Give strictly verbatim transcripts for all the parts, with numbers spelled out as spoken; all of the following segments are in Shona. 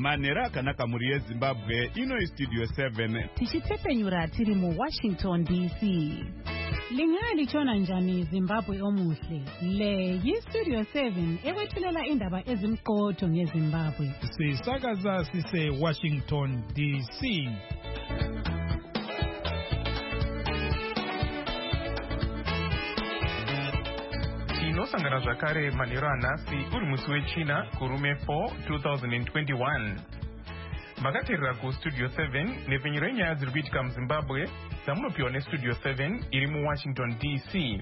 manhero akanaka mhuri yeZimbabwe. Ino Studio seven tichitsepenyura tiri mu Washington D C. Lingaya lichona njani Zimbabwe omuhle. Le yi-Studio seven ekwethulela indaba ezimqotho ngeZimbabwe. Sisakaza sise Washington D C. Tinosangana zvakare manhero anhasi uri musi wechina kurume four twenty twenty-one. Makateerera kuStudio seven nepfenyuro yenyaya dziri kuitika muZimbabwe dzamunopiwa neStudio seven iri muWashington D C.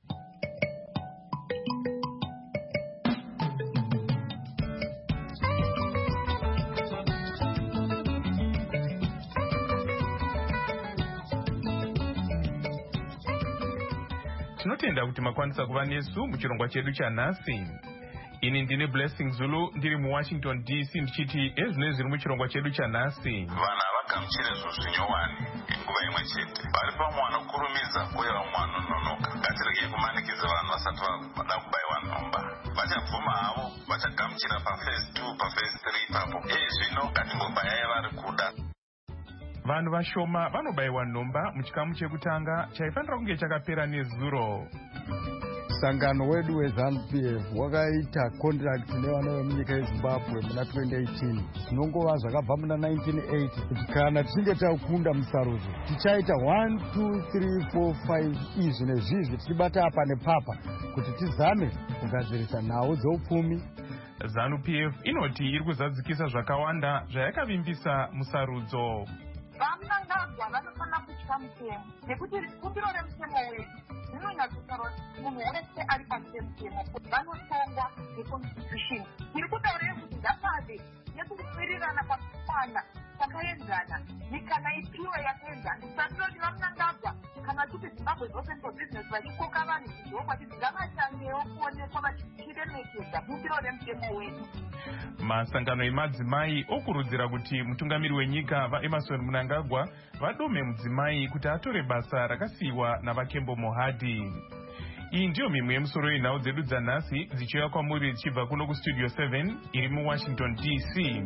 Tinotenda kuti makwanisa kuva nesu muchirongwa chedu chanhasi. Ini ndine Blessing Zulu ndiri muWashington D C ndichiti ezvine zviri muchirongwa chedu chanhasi. Vana vagamuchire zvinyowani nguva imwe chete. Pari pamwe vanokurumidza uye vamwe vanononoka. Ngatirege kumanikidza vanhu vasati vada kubayiwa nhomba. Vachabvuma havo vachagamuchira paphase two paphase three papo. Iye zvino ngatimbobayai vari kuda. Vanhu vashoma vanobayiwa nhomba muchikamu chekutanga chaifanira kunge chakapera nezuro. Sangano wedu weZANU P F wakaita contract nevana vemunyika yeZimbabwe muna twenty eighteen. Zvinongova zvakabva muna nineteen eighty kuti kana tichinge takunda musarudzo tichaita one two three four five izvi nezvizvi tichibata apa nepapa kuti tizame kugadzirisa nhau dzeupfumi. ZANU P F inoti iri kuzadzikisa zvakawanda zvayakavimbisa musarudzo. Vamnangagwa vanofanira kutya mutemo nekuti kumbiro remutemo wedu rinonyatsotaura kuti munhu wese ari pasi pemutemo vanosongwa neconstitution. Tiri kutaura kuti ngapave nekuwirirana pakwana takaenzana nyika ipiwe yakaenzana. Satiroti vamnangagwa kana kuti Zimbabwe Open for Business vachikoka vanhu kudzoka kuti ngavachangewo kuonekwa vachiremekedza kumbiro remutemo wedu. Masangano emadzimai okurudzira kuti mutungamiri wenyika vaEmmerson Mnangagwa vadome mudzimai kuti atore basa rakasiyiwa navaKembo Mohadi. Iyi ndiyo mimwe yemusoro yenhau dzedu dzanhasi dzichiuya kwamuri dzichibva kuno kuStudio seven iri muWashington D C.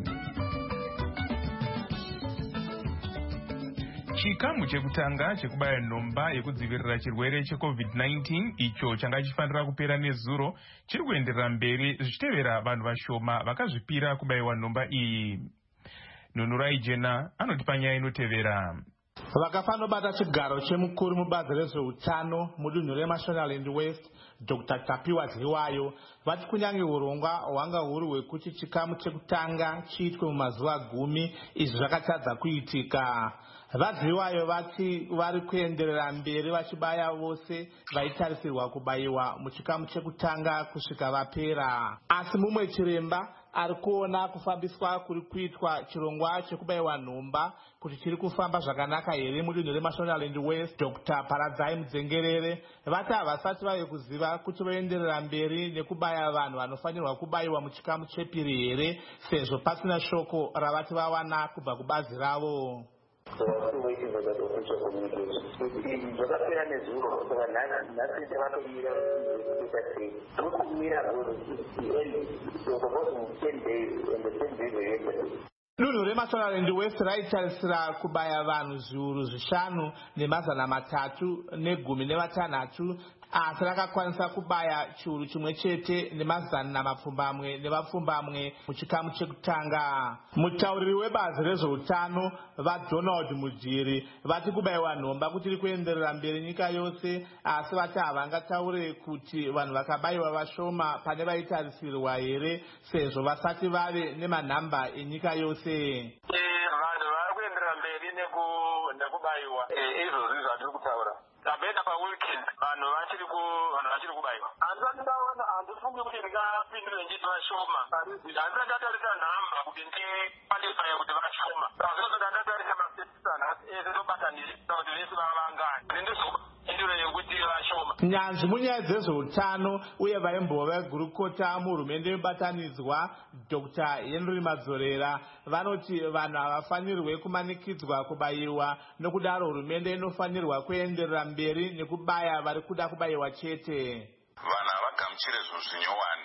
Chikamu chekutanga chekubaya nhomba yekudzivirira chirwere cheCovid nineteen icho changa chifanira kupera nezuro chiri kuenderera mberi zvichitevera vanhu vashoma vakazvipira kubayiwa nhomba iyi. Nunurai Jena anotipa nyaya inotevera. Vakafanobata chigaro chemukuru mubazi rezveutano mudunhu reMashonaland West Doctor Tapiwa Zliwayo vati kunyange urongwa hwanga huri hwekuti chikamu chekutanga chiitwe mumazuva gumi izvi zvakatadza kuitika. Vazliwayo vati vari kuenderera mberi vachibaya vose vaitarisirwa kubayiwa muchikamu chekutanga kusvika vapera. Asi mumwe chiremba ari kuona kufambiswa kuri kuitwa chirongwa chekubayiwa nhomba kuti chiri kufamba zvakanaka here mudunhu reMashonaland West Doctor Paradzai Mudzengerere vati havasati vave kuziva kuti voenderera mberi nekubaya vanhu vanofanirwa kubayiwa muchikamu chepiri here sezvo pasina shoko ravati vawana kubva kubazi ravo. So we're still waiting for that official communication. Zvakapera nezuro saka nhasi takatomira tokumira so supposed ten days and the ten days are yesterday. Dunhu reMashonaland West raitarisira kubaya vanhu zviuru zvishanu nemazana matatu negumi nevatanhatu asi rakakwanisa kubaya chiuru chimwe chete nemazana mapfumbamwe nevapfumbamwe muchikamu chekutanga. Mutauriri webazi rezveutano vaDonald Mujiri vati kubayiwa nhomba kuti riri kuenderera mberi nyika yose asi vati havangataure kuti vanhu vakabayiwa vashoma pane vaitarisirwa here sezvo vasati vave nemanhamba enyika yose. Vanhu vari kuenderera mberi nekubayiwa izvozvi zvatiri kutaura. Tabenda paweekend vanhu vachiri vanhu vachiri kubayiwa. Handisati ndaona handifungi kuti ndingapindure nditi vashoma. Handisati ndatarisa nhamba kuti ndikwalifaya kuti vashoma. Zvazvino ndatarisa masesana ese tobatanisa kuti vese vavangani. Ndindizopindure yekuti vashoma. Nyanzvi munyaya dzezveutano uye vaimbova vegurukota muhurumende yebatanidzwa Doctor Henry Madzorera vanoti vanhu havafanirwe kumanikidzwa kubayiwa nokudaro hurumende inofanirwa kuenderera mberi nekubaya vari kuda kubayiwa chete. Vanhu havagamuchire zvinyowani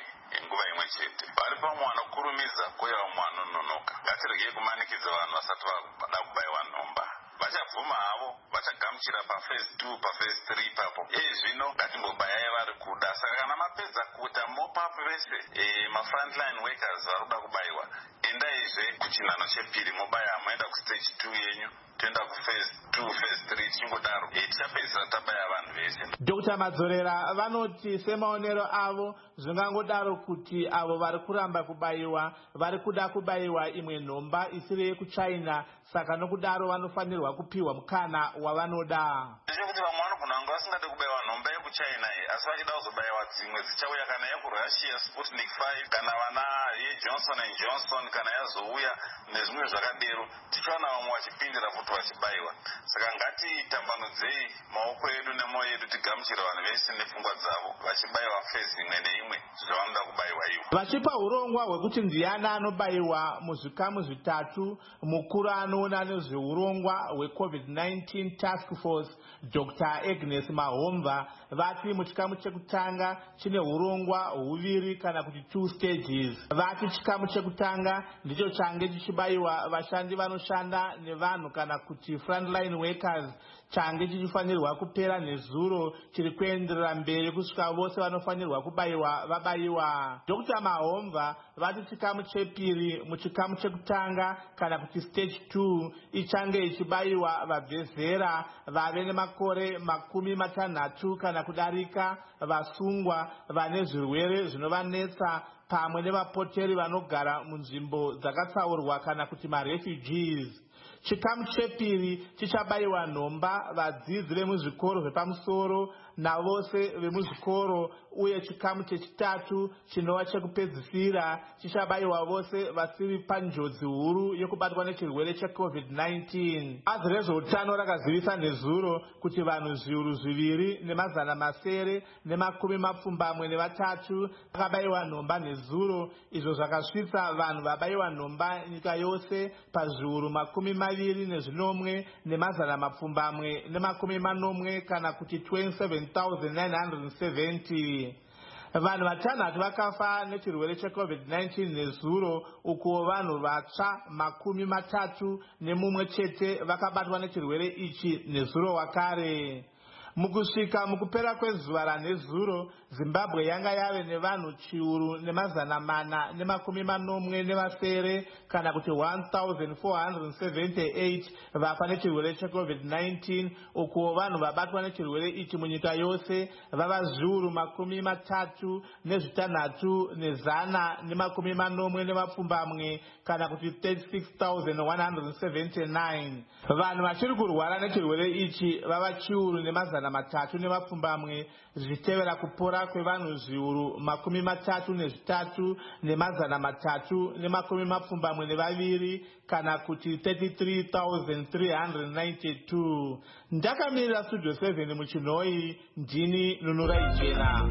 nguva imwe chete. Vari pamwe vanokurumidza kweiva mumwe vanononoka. Ngatiregei kumanikidza vanhu vasati vada kubayiwa nhomba. Vachabvuma havo, vachagamuchira pafase two pafase three ipapo. Ei zvino ngatimbobayai vari kuda. Saka kana mapedza kuita mop-up vese mafrontline workers vari kuda kubayiwa, endaizve kuchinhano chepiri mobaya, moenda kustage two yenyu, toenda kufase two phase three tichingodaro tichapedzisira tabaya vanhu vese. Doctor Madzorera vanoti semaonero avo zvingangodaro kuti avo vari kuramba kubayiwa vari kuda kubayiwa imwe nhomba isiri yekuchina, saka nokudaro vanofanirwa kupiwa mukana wavanoda. Ndechekuti vamwe vanogona vanga vasingade kubayiwa nhomba yekuchina iyi, asi vachida kuzobayiwa dzimwe dzichauya, kana yekurussia Sputnik five, kana vana yeJohnson and Johnson, kana yazouya nezvimwe zvakadero, tichiwana vamwe vachipindira futi vachibayiwa. Saka ngatitambanudzei maoko edu nemwoyo yedu tigamuchira vanhu vese nepfungwa dzavo vachibayiwa fezi imwe neimwe zvavanoda kubayiwa ivo. Vachipa urongwa hwekuti ndiani anobayiwa muzvikamu zvitatu, mukuru anoona nezveurongwa hwecovid nineteen task force Doctor Agnes Mahomva vati muchikamu chekutanga chine urongwa huviri kana kuti two stages. Vati chikamu chekutanga ndicho change chichibayiwa vashandi vanoshanda nevanhu kana kuti frontline workers, change chichifanirwa kupera nezuro chiri kuenderera mberi kusvika vose vanofanirwa kubayiwa vabayiwa. Doctor Mahomva vati chikamu chepiri muchikamu chekutanga kana kuti stage two ichange ichibayiwa vabve zera vave nemakore makumi matanhatu kana kudarika, vasungwa vane zvirwere zvinovanetsa pamwe nevapoteri vanogara munzvimbo dzakatsaurwa kana kuti marefugees. Chikamu chepiri chichabayiwa nhomba vadzidzi vemuzvikoro zvepamusoro navose vemuzvikoro, uye chikamu chechitatu chinova chekupedzisira chichabayiwa vose vasiri panjodzi huru yokubatwa nechirwere checovid nineteen. Bazi rezveutano rakazivisa nezuro kuti vanhu zviuru zviviri nemazana masere nemakumi mapfumbamwe nevatatu vakabayiwa nhomba nezuro, izvo zvakasvitsa vanhu vabayiwa nhomba nyika yose pazviuru makumi maviri nezvinomwe nemazana mapfumbamwe nemakumi manomwe kana kuti twenty-seven thousand nine hundred seventy. Vanhu vatanhatu vakafa nechirwere checovid nineteen nezuro, uko vanhu vatsva makumi matatu nemumwe chete vakabatwa nechirwere ichi nezuro wakare. Mukusvika mukupera kwezuva ranezuro, Zimbabwe yanga yave nevanhu chiuru nemazana mana nemakumi manomwe nevasere kana kuti one thousand four hundred seventy-eight vafa nechirwere checovid nineteen, uko vanhu vabatwa nechirwere ichi munyika yose vava zviuru makumi matatu nezvitanhatu nezana nemakumi manomwe nevapfumbamwe kana kuti thirty-six thousand one hundred seventy-nine. Vanhu vachiri kurwara nechirwere ichi vava chiuru nemazana matatu nevapfumbamwe, zvichitevera kupora kwevanhu zviuru makumi matatu nezvitatu nemazana matatu nemakumi mapfumbamwe nevaviri kana kuti thirty-three thousand three hundred ninety-two. Ndakamirira studio seven muchinhoi, ndini Nunura Ichena.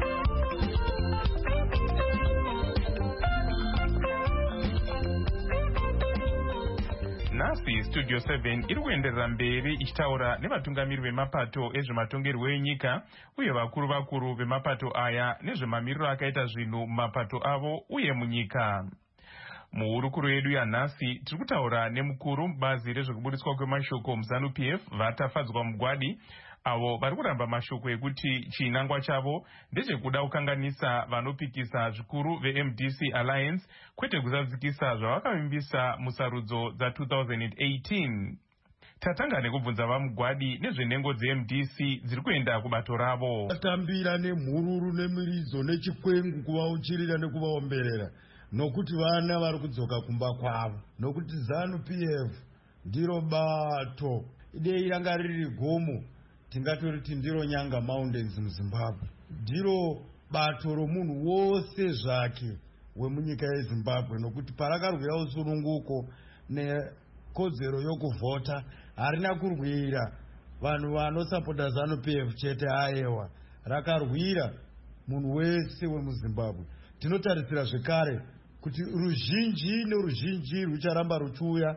Nhasi studio seven iri kuenderera mberi ichitaura nevatungamiri vemapato ezvematongerwo enyika uye vakuru vakuru vemapato aya nezvemamiriro akaita zvinhu mumapato avo uye munyika. Muhurukuro yedu yanhasi tiri kutaura nemukuru mubazi rezvekubudiswa kwemashoko muZANU P F vatafadzwa mugwadi, avo vari kuramba mashoko ekuti chinangwa chavo ndechekuda kukanganisa vanopikisa zvikuru veM D C Alliance kwete kuzadzikisa zvavakavimbisa musarudzo dza two thousand eighteen. Tatanga nekubvunza vamugwadi nezvenhengo dzeM D C dziri kuenda kubato ravo. Vatambira nemhururu nemiridzo nechikwengu kuvauchirira nekuvaomberera nokuti vana vari kudzoka kumba kwavo, nokuti ZANU P F ndiro bato idei ranga riri gomo, tingatoriti ndiro Nyanga Mountains muZimbabwe, ndiro bato romunhu wose zvake wemunyika yeZimbabwe, nokuti parakarwira usununguko nekodzero yokuvhota harina kurwira vanhu vanosapota ZANU P F chete, ayewa rakarwira munhu wese wemuZimbabwe. Tinotarisira zvekare kuti ruzhinji neruzhinji rucharamba ruchiuya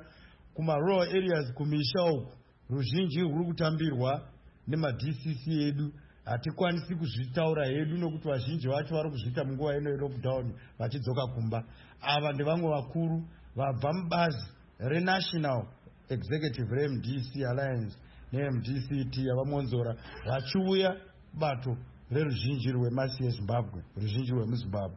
kuma-rural areas kumisha uku, ruzhinji ruri kutambirwa nema-D C C edu hatikwanisi kuzvitaura hedu nokuti vazhinji vacho vari kuzviita munguva ino yelockdown vachidzoka kumba. Ava ndevamwe vakuru vabva mubazi renational executive reM D C Alliance neM D C T yavamonzora vachiuya bato reruzhinji rwemasi yeZimbabwe, ruzhinji rwemuZimbabwe.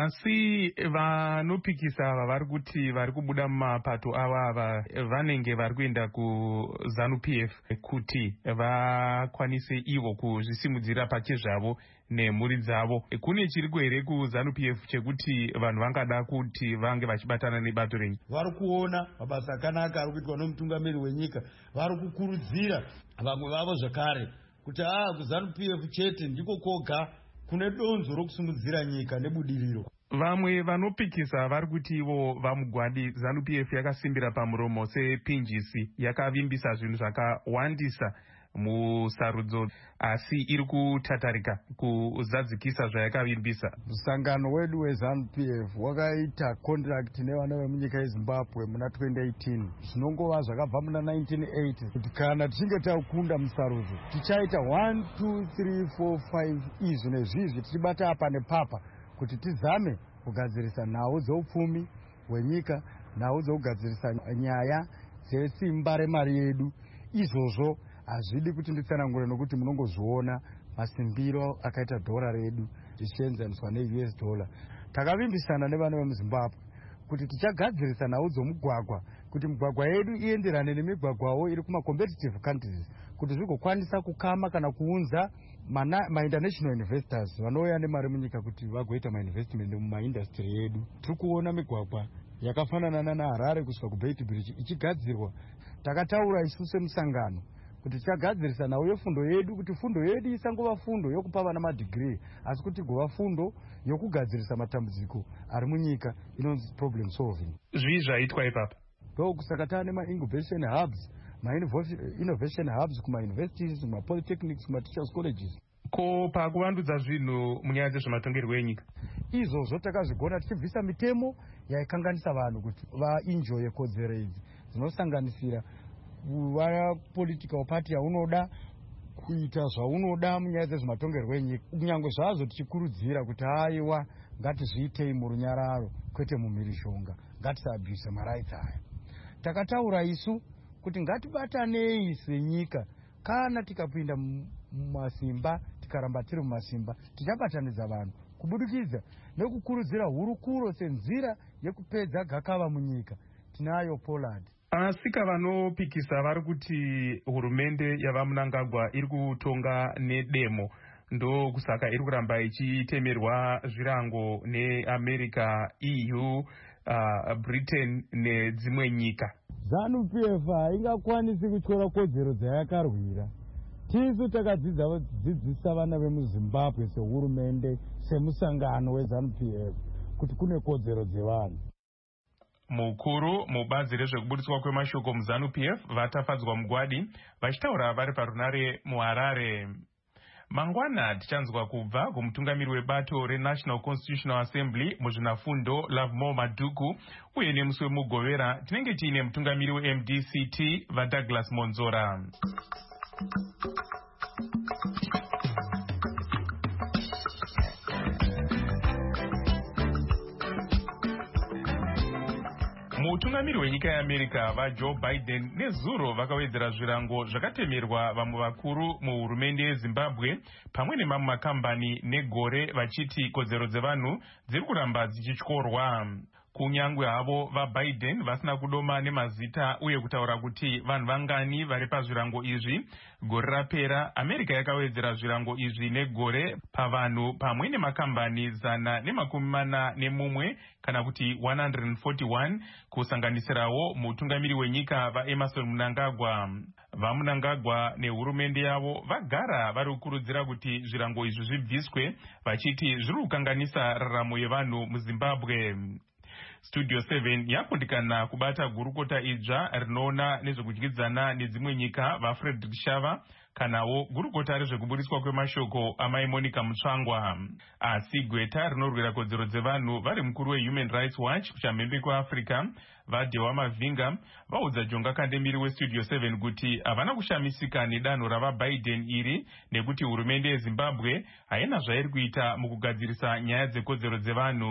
Asi vanopikisa ava vari kuti vari kubuda mumapato ava ava vanenge vari kuenda kuZANU P F kuti vakwanise ivo kuzvisimudzira pachezvavo nemhuri dzavo. Kune chiriko here kuZANU P F chekuti vanhu vangada kuti vange vachibatana nebato renyu? Vari kuona mabasa akanaka ari kuitwa nomutungamiri wenyika. Vari kukurudzira vamwe vavo zvakare kuti aa kuZANU P F chete ndiko koga kune donzo rokusimudzira nyika nebudiriro. Vamwe vanopikisa vari kuti ivo vamugwadi ZANU P F yakasimbira pamuromo sepinjisi, yakavimbisa zvinhu zvakawandisa musarudzo, asi iri kutatarika kuzadzikisa zvayakavimbisa. Musangano wedu weZANU P F wakaita contract nevana vemunyika yeZimbabwe muna twenty eighteen. Zvinongova zvakabva muna nineteen eighty kuti kana tichinge takunda musarudzo tichaita one two three four five izvi nezvizvi tichibata apa nepapa kuti tizame kugadzirisa nhau dzeupfumi hwenyika, nhau dzekugadzirisa nyaya dzesimba remari yedu. Izvozvo hazvidi kuti nditsanangure nokuti munongozviona masimbiro akaita dhora redu zvichienzaniswa ne-U S dollar. Takavimbisana nevana vemuZimbabwe kuti tichagadzirisa nhau dzomugwagwa kuti migwagwa yedu ienderane nemigwagwawo iri kuma-competitive countries, kuti zvigokwanisa kukama kana kuunza ma-international investors vanouya nemari munyika kuti vagoita ma-investment mumaindastry yedu. Tiri kuona migwagwa yakafanana naHarare kusvika kuBeit Bridge ichigadzirwa. Takataura isu semusangano kuti tichagadzirisa nhau yefundo yedu, kuti fundo yedu isangova fundo yokupa vana madegree, asi kuti igova fundo yokugadzirisa matambudziko ari munyika, inonzi problem solving. Zvii zvaitwa ipapa? Ndokusaka taane ma-incubation hubs, ma-innovation hubs kuma-universities, kuma-polytechnics, kuma-teachers colleges. Ko pakuvandudza zvinhu munyaya dzezvematongerwo enyika, izvozvo takazvigona tichibvisa mitemo yaikanganisa vanhu kuti vaenjoye kodzero idzi dzinosanganisira kuva political party yaunoda, kuita zvaunoda munyaya dzezvematongerwo enyika, kunyange zvazvo tichikurudzira kuti aiwa ngatizviitei murunyararo kwete mumhirishonga, ngatisaabvise maraitsi aya. Takataura isu kuti ngatibatanei senyika, kana tikapinda mumasimba tikaramba tiri mumasimba tichabatanidza vanhu kubudikidza nekukurudzira hurukuro senzira yekupedza gakava munyika. Tinayo Pollard. Asika vanopikisa vari kuti hurumende yavaMnangagwa iri kutonga nedemo, ndo kusaka iri kuramba ichitemerwa zvirango neAmerica, E U, uh, Britain nedzimwe nyika. ZANU P F haingakwanisi kutyora kodzero dzayakarwira. Tisu takadzidzisa vana vemuZimbabwe sehurumende, semusangano weZANU P F kuti kune kodzero dzevanhu. Mukuru mubazi rezvekuburitswa kwemashoko muZANU P F vatafadzwa mugwadi vachitaura vari parunare muHarare. Mangwana tichanzwa kubva kumutungamiri webato reNational Constitutional Assembly muzvinafundo Lovemore Madhuku uye nemusi wemugovera tinenge tiine mutungamiri weM D C T vaDouglas Monzora. Mutungamiri wenyika yeAmerica vaJoe Biden nezuro vakawedzera zvirango zvakatemerwa vamwe vakuru muhurumende yeZimbabwe pamwe nemamwe makambani negore vachiti kodzero dzevanhu dziri kuramba dzichityorwa. Kunyangwe havo vaBiden vasina kudoma nemazita uye kutaura kuti vanhu vangani vari pazvirango izvi, gore rapera America yakawedzera zvirango izvi negore pavanhu pamwe nemakambani zana nemakumi mana nemumwe kana kuti one hundred forty-one, kusanganisirawo mutungamiri wenyika vaEmerson Mnangagwa. VaMnangagwa nehurumende yavo vagara vari kukurudzira kuti zvirango izvi zvibviswe, vachiti zviri kukanganisa raramo yevanhu muZimbabwe. Studio seven yakundikana kubata gurukota idzva rinoona nezvekudyidzana nedzimwe nyika vaFrederick Shava kanawo gurukota rezvekuburiswa kwemashoko amai Monica Mutsvangwa. Asi gweta rinorwira kodzero dzevanhu vari mukuru weHuman Rights Watch kuchamhembe kweAfrica vaDhewa Mavinga vaudza Jonga Kandemiri weStudio seven kuti havana kushamisika nedanho ravaBiden iri nekuti hurumende yeZimbabwe haina zvairi kuita mukugadzirisa nyaya dzekodzero dzevanhu.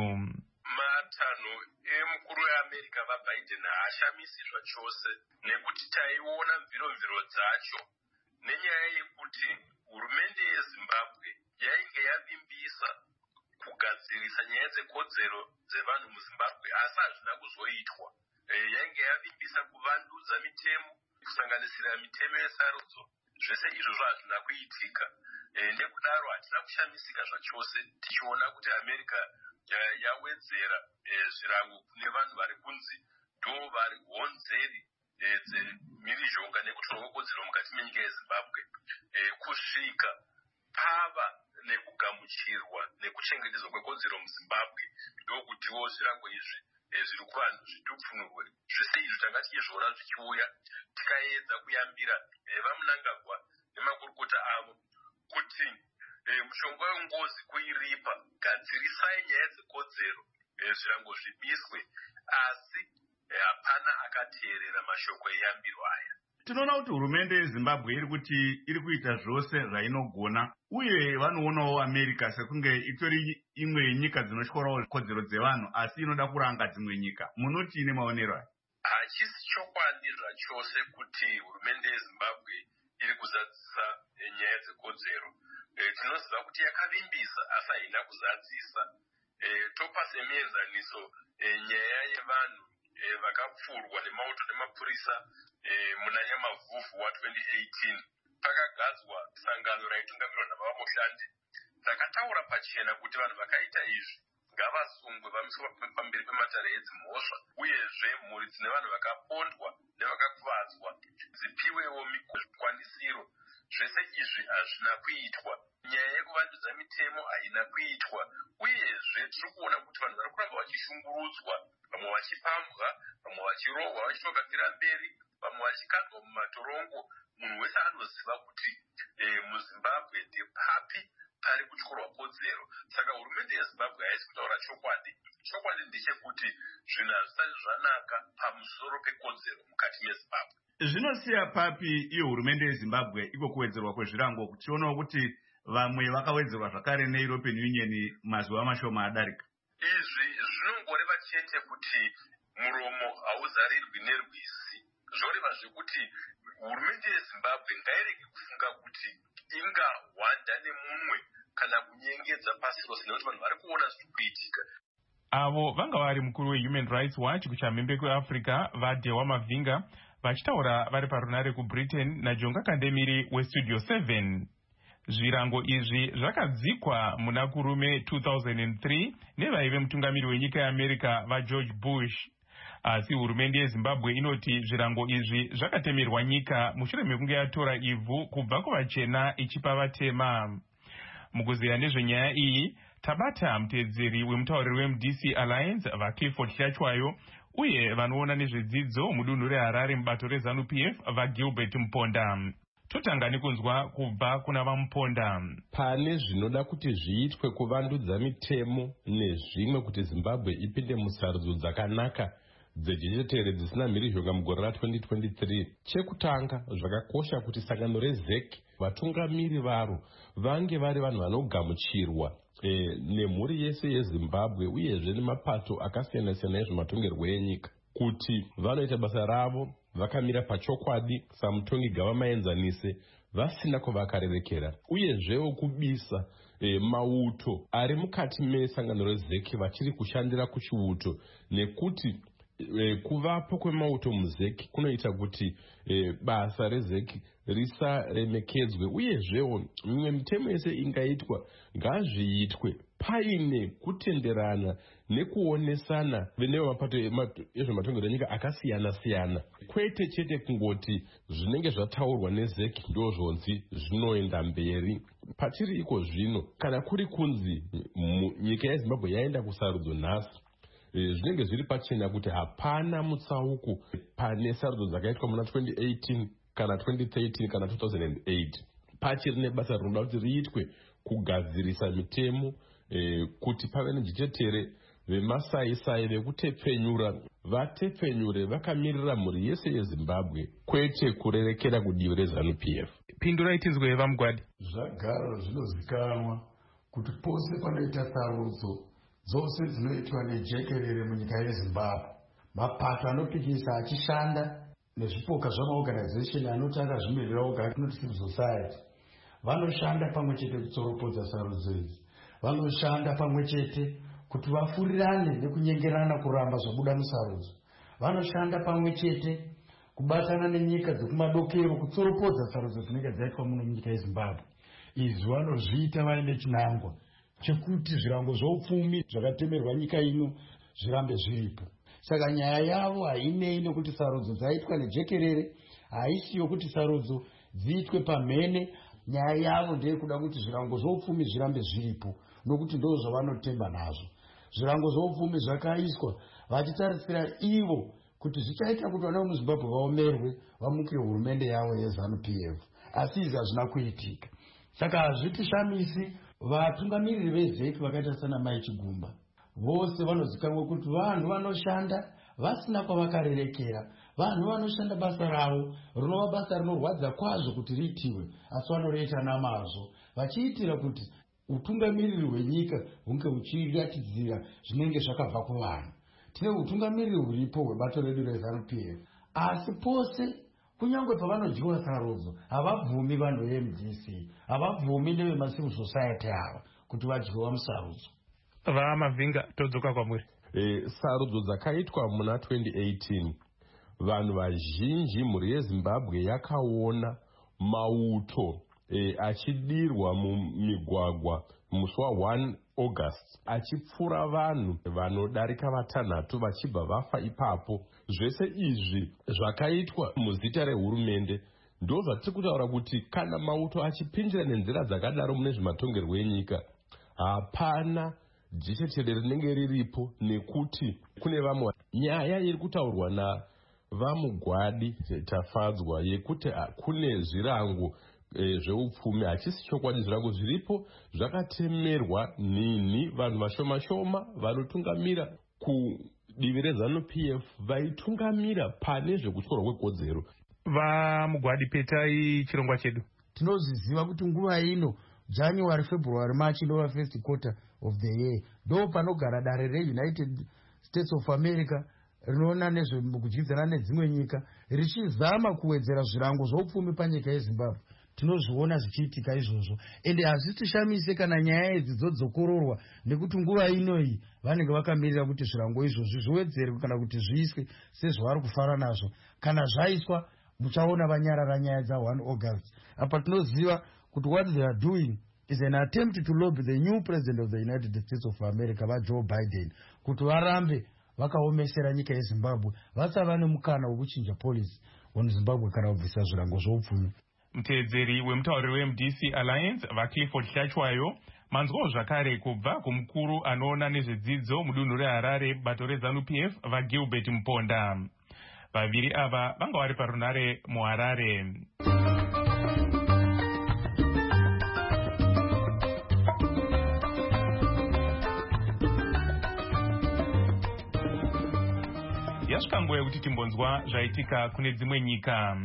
Matanho emukuru weAmerica vaBiden haashamisi zvachose nekuti taiona mviromviro dzacho nenyaya yekuti hurumende yeZimbabwe yainge yavimbisa kugadzirisa nyaya dzekodzero dzevanhu muZimbabwe asi hazvina kuzoitwa. Yainge yavimbisa kuvandudza mitemo kusanganisira mitemo yesarudzo. Zvese izvozvo hazvina kuitika. Nekudaro hatina kushamisika zvachose tichiona kuti America yawedzera zvirango kune vanhu vari kunzi ndo vari honzeri dzemhirizhonga nekutorwa kodzero mukati menyika yeZimbabwe kusvika pava nekugamuchirwa nekuchengetedzwa kwekodzero muZimbabwe ndokutiwo zvirango izvi zviri kuvanhu zvitupfunurwe. Zvese izvi tanga tichizviona zvichiuya tikaedza kuyambira vaMnangagwa nemakurukota avo kuti mushonga wengozi kuiripa gadzirisai nyaya dzekodzero zvirango zvibiswe, asi hapana akateerera mashoko eyambiro aya. Tinoona kuti hurumende yeZimbabwe iri kuti iri kuita zvose zvainogona uye vanoonawo America sekunge itori imwe yenyika dzinoshorawo kodzero dzevanhu asi inoda kuranga dzimwe nyika. Munoti ine maonero aya? Hachisi chokwadi zvachose kuti hurumende yeZimbabwe iri kuzadzisa nyaya dzekodzero. Tinoziva kuti yakavimbisa asi haina kuzadzisa. Topa semenzaniso nyaya yevanhu vakapfurwa nemauto nemapurisa muna Nyamavhuvhu wa twenty eighteen. Pakagadzwa sangano raitungamirwa navavoshandi rakataura pachena kuti vanhu vakaita izvi ngavasungwe vamiswa pamberi pematare edzimhosva, uyezve mhuri dzine vanhu vakapondwa nevakakuvadzwa dzipiwewo zvikwanisiro. Zvese izvi hazvina kuitwa. Nyaya yekuvandudza mitemo haina kuitwa, uyezve tiri kuona kuti vanhu vari kuramba vachishungurudzwa, vamwe vachipambwa, vamwe vachirohwa vachitokakira mberi, vamwe vachikandwa mumatorongo. Munhu wese anoziva kuti muZimbabwe ndepapi pari kutyorwa kodzero. Saka hurumende yeZimbabwe haisi kutaura chokwadi. Chokwadi ndechekuti zvinhu hazvisati zvanaka pamusoro pekodzero mukati meZimbabwe. Zvinosiya papi iyo hurumende yeZimbabwe iko kuwedzerwa kwezvirango, kutionawo kuti vamwe vakawedzerwa zvakare neEuropean Union mazuva mashoma adarika? Izvi zvinongoreva chete kuti muromo hauzarirwi nerwizi. Zvoreva zvekuti hurumende yeZimbabwe ngairege kufunga kuti ingahwanda nemunwe kana kunyengedza pasi rose nekuti vanhu vari kuona zviri kuitika. Avo vanga vari mukuru weHuman Rights Watch kuchamhembe kweAfrica vaDhewa Mavinga vachitaura vari parunare kuBritain naJonga Kandemiri weStudio seven. Zvirango izvi zvakadzikwa muna kurume two thousand three nevaive mutungamiri wenyika yeAmerica vaGeorge Bush. Asi hurumende yeZimbabwe inoti zvirango izvi zvakatemerwa nyika mushure mekunge yatora ivhu kubva kuvachena ichipa vatema. Mukuzeya nezvenyaya iyi tabata muteedzeri wemutauriri weMD C Alliance vaClifford Chachwayo uye vanoona nezvedzidzo mudunhu reHarare mubato reZANU P F vaGilbert Mponda. Totanga nekunzwa kubva kuna vaMuponda. Pane zvinoda kuti zviitwe kuvandudza mitemo nezvimwe kuti Zimbabwe ipinde musarudzo dzakanaka dzejechetere dzisina mhirizhonga mugore ra twenty twenty-three. Chekutanga, zvakakosha kuti sangano reZEC vatungamiri varo vange vari vanhu vanogamuchirwa e, nemhuri yese yeZimbabwe uyezve nemapato akasiyana-siyana ezvematongerwo enyika kuti vanoita basa ravo vakamira pachokwadi samutongi gavamaenzanise vasina kwavakarerekera, uyezvewo kubisa e, mauto ari mukati mesangano reZEC vachiri kushandira kuchiuto, nekuti e, kuvapo kwemauto muZEC kunoita kuti e, basa reZEC risaremekedzwe, uyezvewo mimwe mitemo yese ingaitwa ngazviitwe paine kutenderana nekuonesana venewo mapato ezvematongero enyika akasiyana-siyana, kwete chete kungoti zvinenge zvataurwa neZEC ndozvonzi zvinoenda mberi. Patiri iko zvino, kana kuri kunzi nyika yeZimbabwe yaenda kusarudzo nhasi, zvinenge zviri pachena kuti hapana mutsauko pane sarudzo dzakaitwa muna twenty eighteen kana twenty thirteen kana two thousand eight. pachiri nebasa rinoda kuti riitwe kugadzirisa mitemo eh, kuti pave nejechetere vemasaisai vekutepfenyura vatepfenyure vakamirira mhuri yese yezimbabwe kwete kurerekera kudivi rezanu P F. Pindurai tizwe vamugwadi. Zvagara zvinozikanwa kuti pose panoita sarudzo dzose dzinoitwa nejekerere munyika yezimbabwe, mapato anopikisa achishanda nezvipoka zvamaorganization anoti akazvimirira oga akinoti civil society vanoshanda pamwe chete kutsoropodza sarudzo idzi, vanoshanda pamwe chete kuti vafurirane nekunyengerana kuramba zvabuda musarudzo, vanoshanda pamwe chete kubatana nenyika dzekumadokero kutsoropodza sarudzo dzinenge dzaitwa muno munyika yezimbabwe. Izvi vanozviita vaine chinangwa chekuti zvirango zvoupfumi zvakatemerwa nyika ino zvirambe zviripo. Saka nyaya yavo hainei nekuti sarudzo dzaitwa nejekerere, haisiyo kuti sarudzo dziitwe pamhene. Nyaya yavo ndeyekuda kuti zvirango zvoupfumi zvirambe zviripo, nokuti ndo zvavanotemba nazvo. Zvirango zvoupfumi zvakaiswa vachitarisira ivo kuti zvichaita kuti vana vemuzimbabwe vaomerwe vamukire hurumende yavo yezanu P F, asi izvi hazvina kuitika. Saka hazvitishamisi vatungamiriri vezeki vakaita sana Mai Chigumba vose vanozikanwa kuti vanhu vanoshanda vasina kwavakarerekera, vanhu vanoshanda basa ravo rinova basa rinorwadza kwazvo kuti riitiwe, asi vanoriita namazvo vachiitira kuti utungamiriri hwenyika hunge huchiratidzira zvinenge zvakabva kuvanhu. Tine utungamiriri huripo hwebato redu rezanu P F, asi pose kunyange pavanodyiwa sarudzo havabvumi vanhu ve M D C, havabvumi nevemacivil society ava kuti vadyiwa musarudzo. Vamavhinga todzoka kwamuri. E, sarudzo dzakaitwa muna twenty eighteen vanhu vazhinji mhuri yezimbabwe yakaona mauto e, achidirwa mumigwagwa musi wa one August achipfura vanhu vanodarika vatanhatu vachibva vafa ipapo. Zvese izvi zvakaitwa muzita rehurumende. Ndo zvatiri kutaura kuti kana mauto achipinjira nenzira dzakadaro mune zvimatongerwo enyika, hapana jechetere rinenge riripo, nekuti kune vamwe nyaya iri kutaurwa navamugwadi tafadzwa yekuti kune zvirango e, zveupfumi. Hachisi chokwadi, zvirango zviripo zvakatemerwa nini vanhu vashoma shoma vanotungamira kudivi rezanu P F vaitungamira pane zvekutyorwa kwekodzero. Vamugwadi, petai chirongwa chedu. Tinoziziva kuti nguva ino January, February, March ndova first quarter of the year, ndo panogara dare reUnited States of America rinoona nezvekudyidzana nedzimwe nyika richizama kuwedzera zvirango zvoupfumi panyika yeZimbabwe. Tinozviona zvichiitika izvozvo, ende hazvitishamise kana nyaya idzi dzodzokororwa, nekuti nguva ino iyi vanenge vakamirira kuti zvirango izvozvi zviwedzerwe kana kuti zviiswe sezvavari kufara nazvo. Kana zvaiswa muchaona vanyarara nyaya dza one August. Apa tinoziva kuti what they are doing is an attempt to lobby the new president of the United States of America, va Joe Biden, kuti varambe vakaomesera nyika yeZimbabwe vasava nemukana wekuchinja policy wemuZimbabwe kana kubvisa zvirango zvoupfumi. Mutedzeri wemutauriri weM D C Alliance vaClifford Hlachwayo manzwawo zvakare kubva kumukuru anoona nezvedzidzo mudunhu reHarare bato rezanu P F vaGilbert Mponda. Vaviri ava vanga vari parunare muHarare. Yasvika nguva yekuti timbonzwa zvaitika kune dzimwe nyika.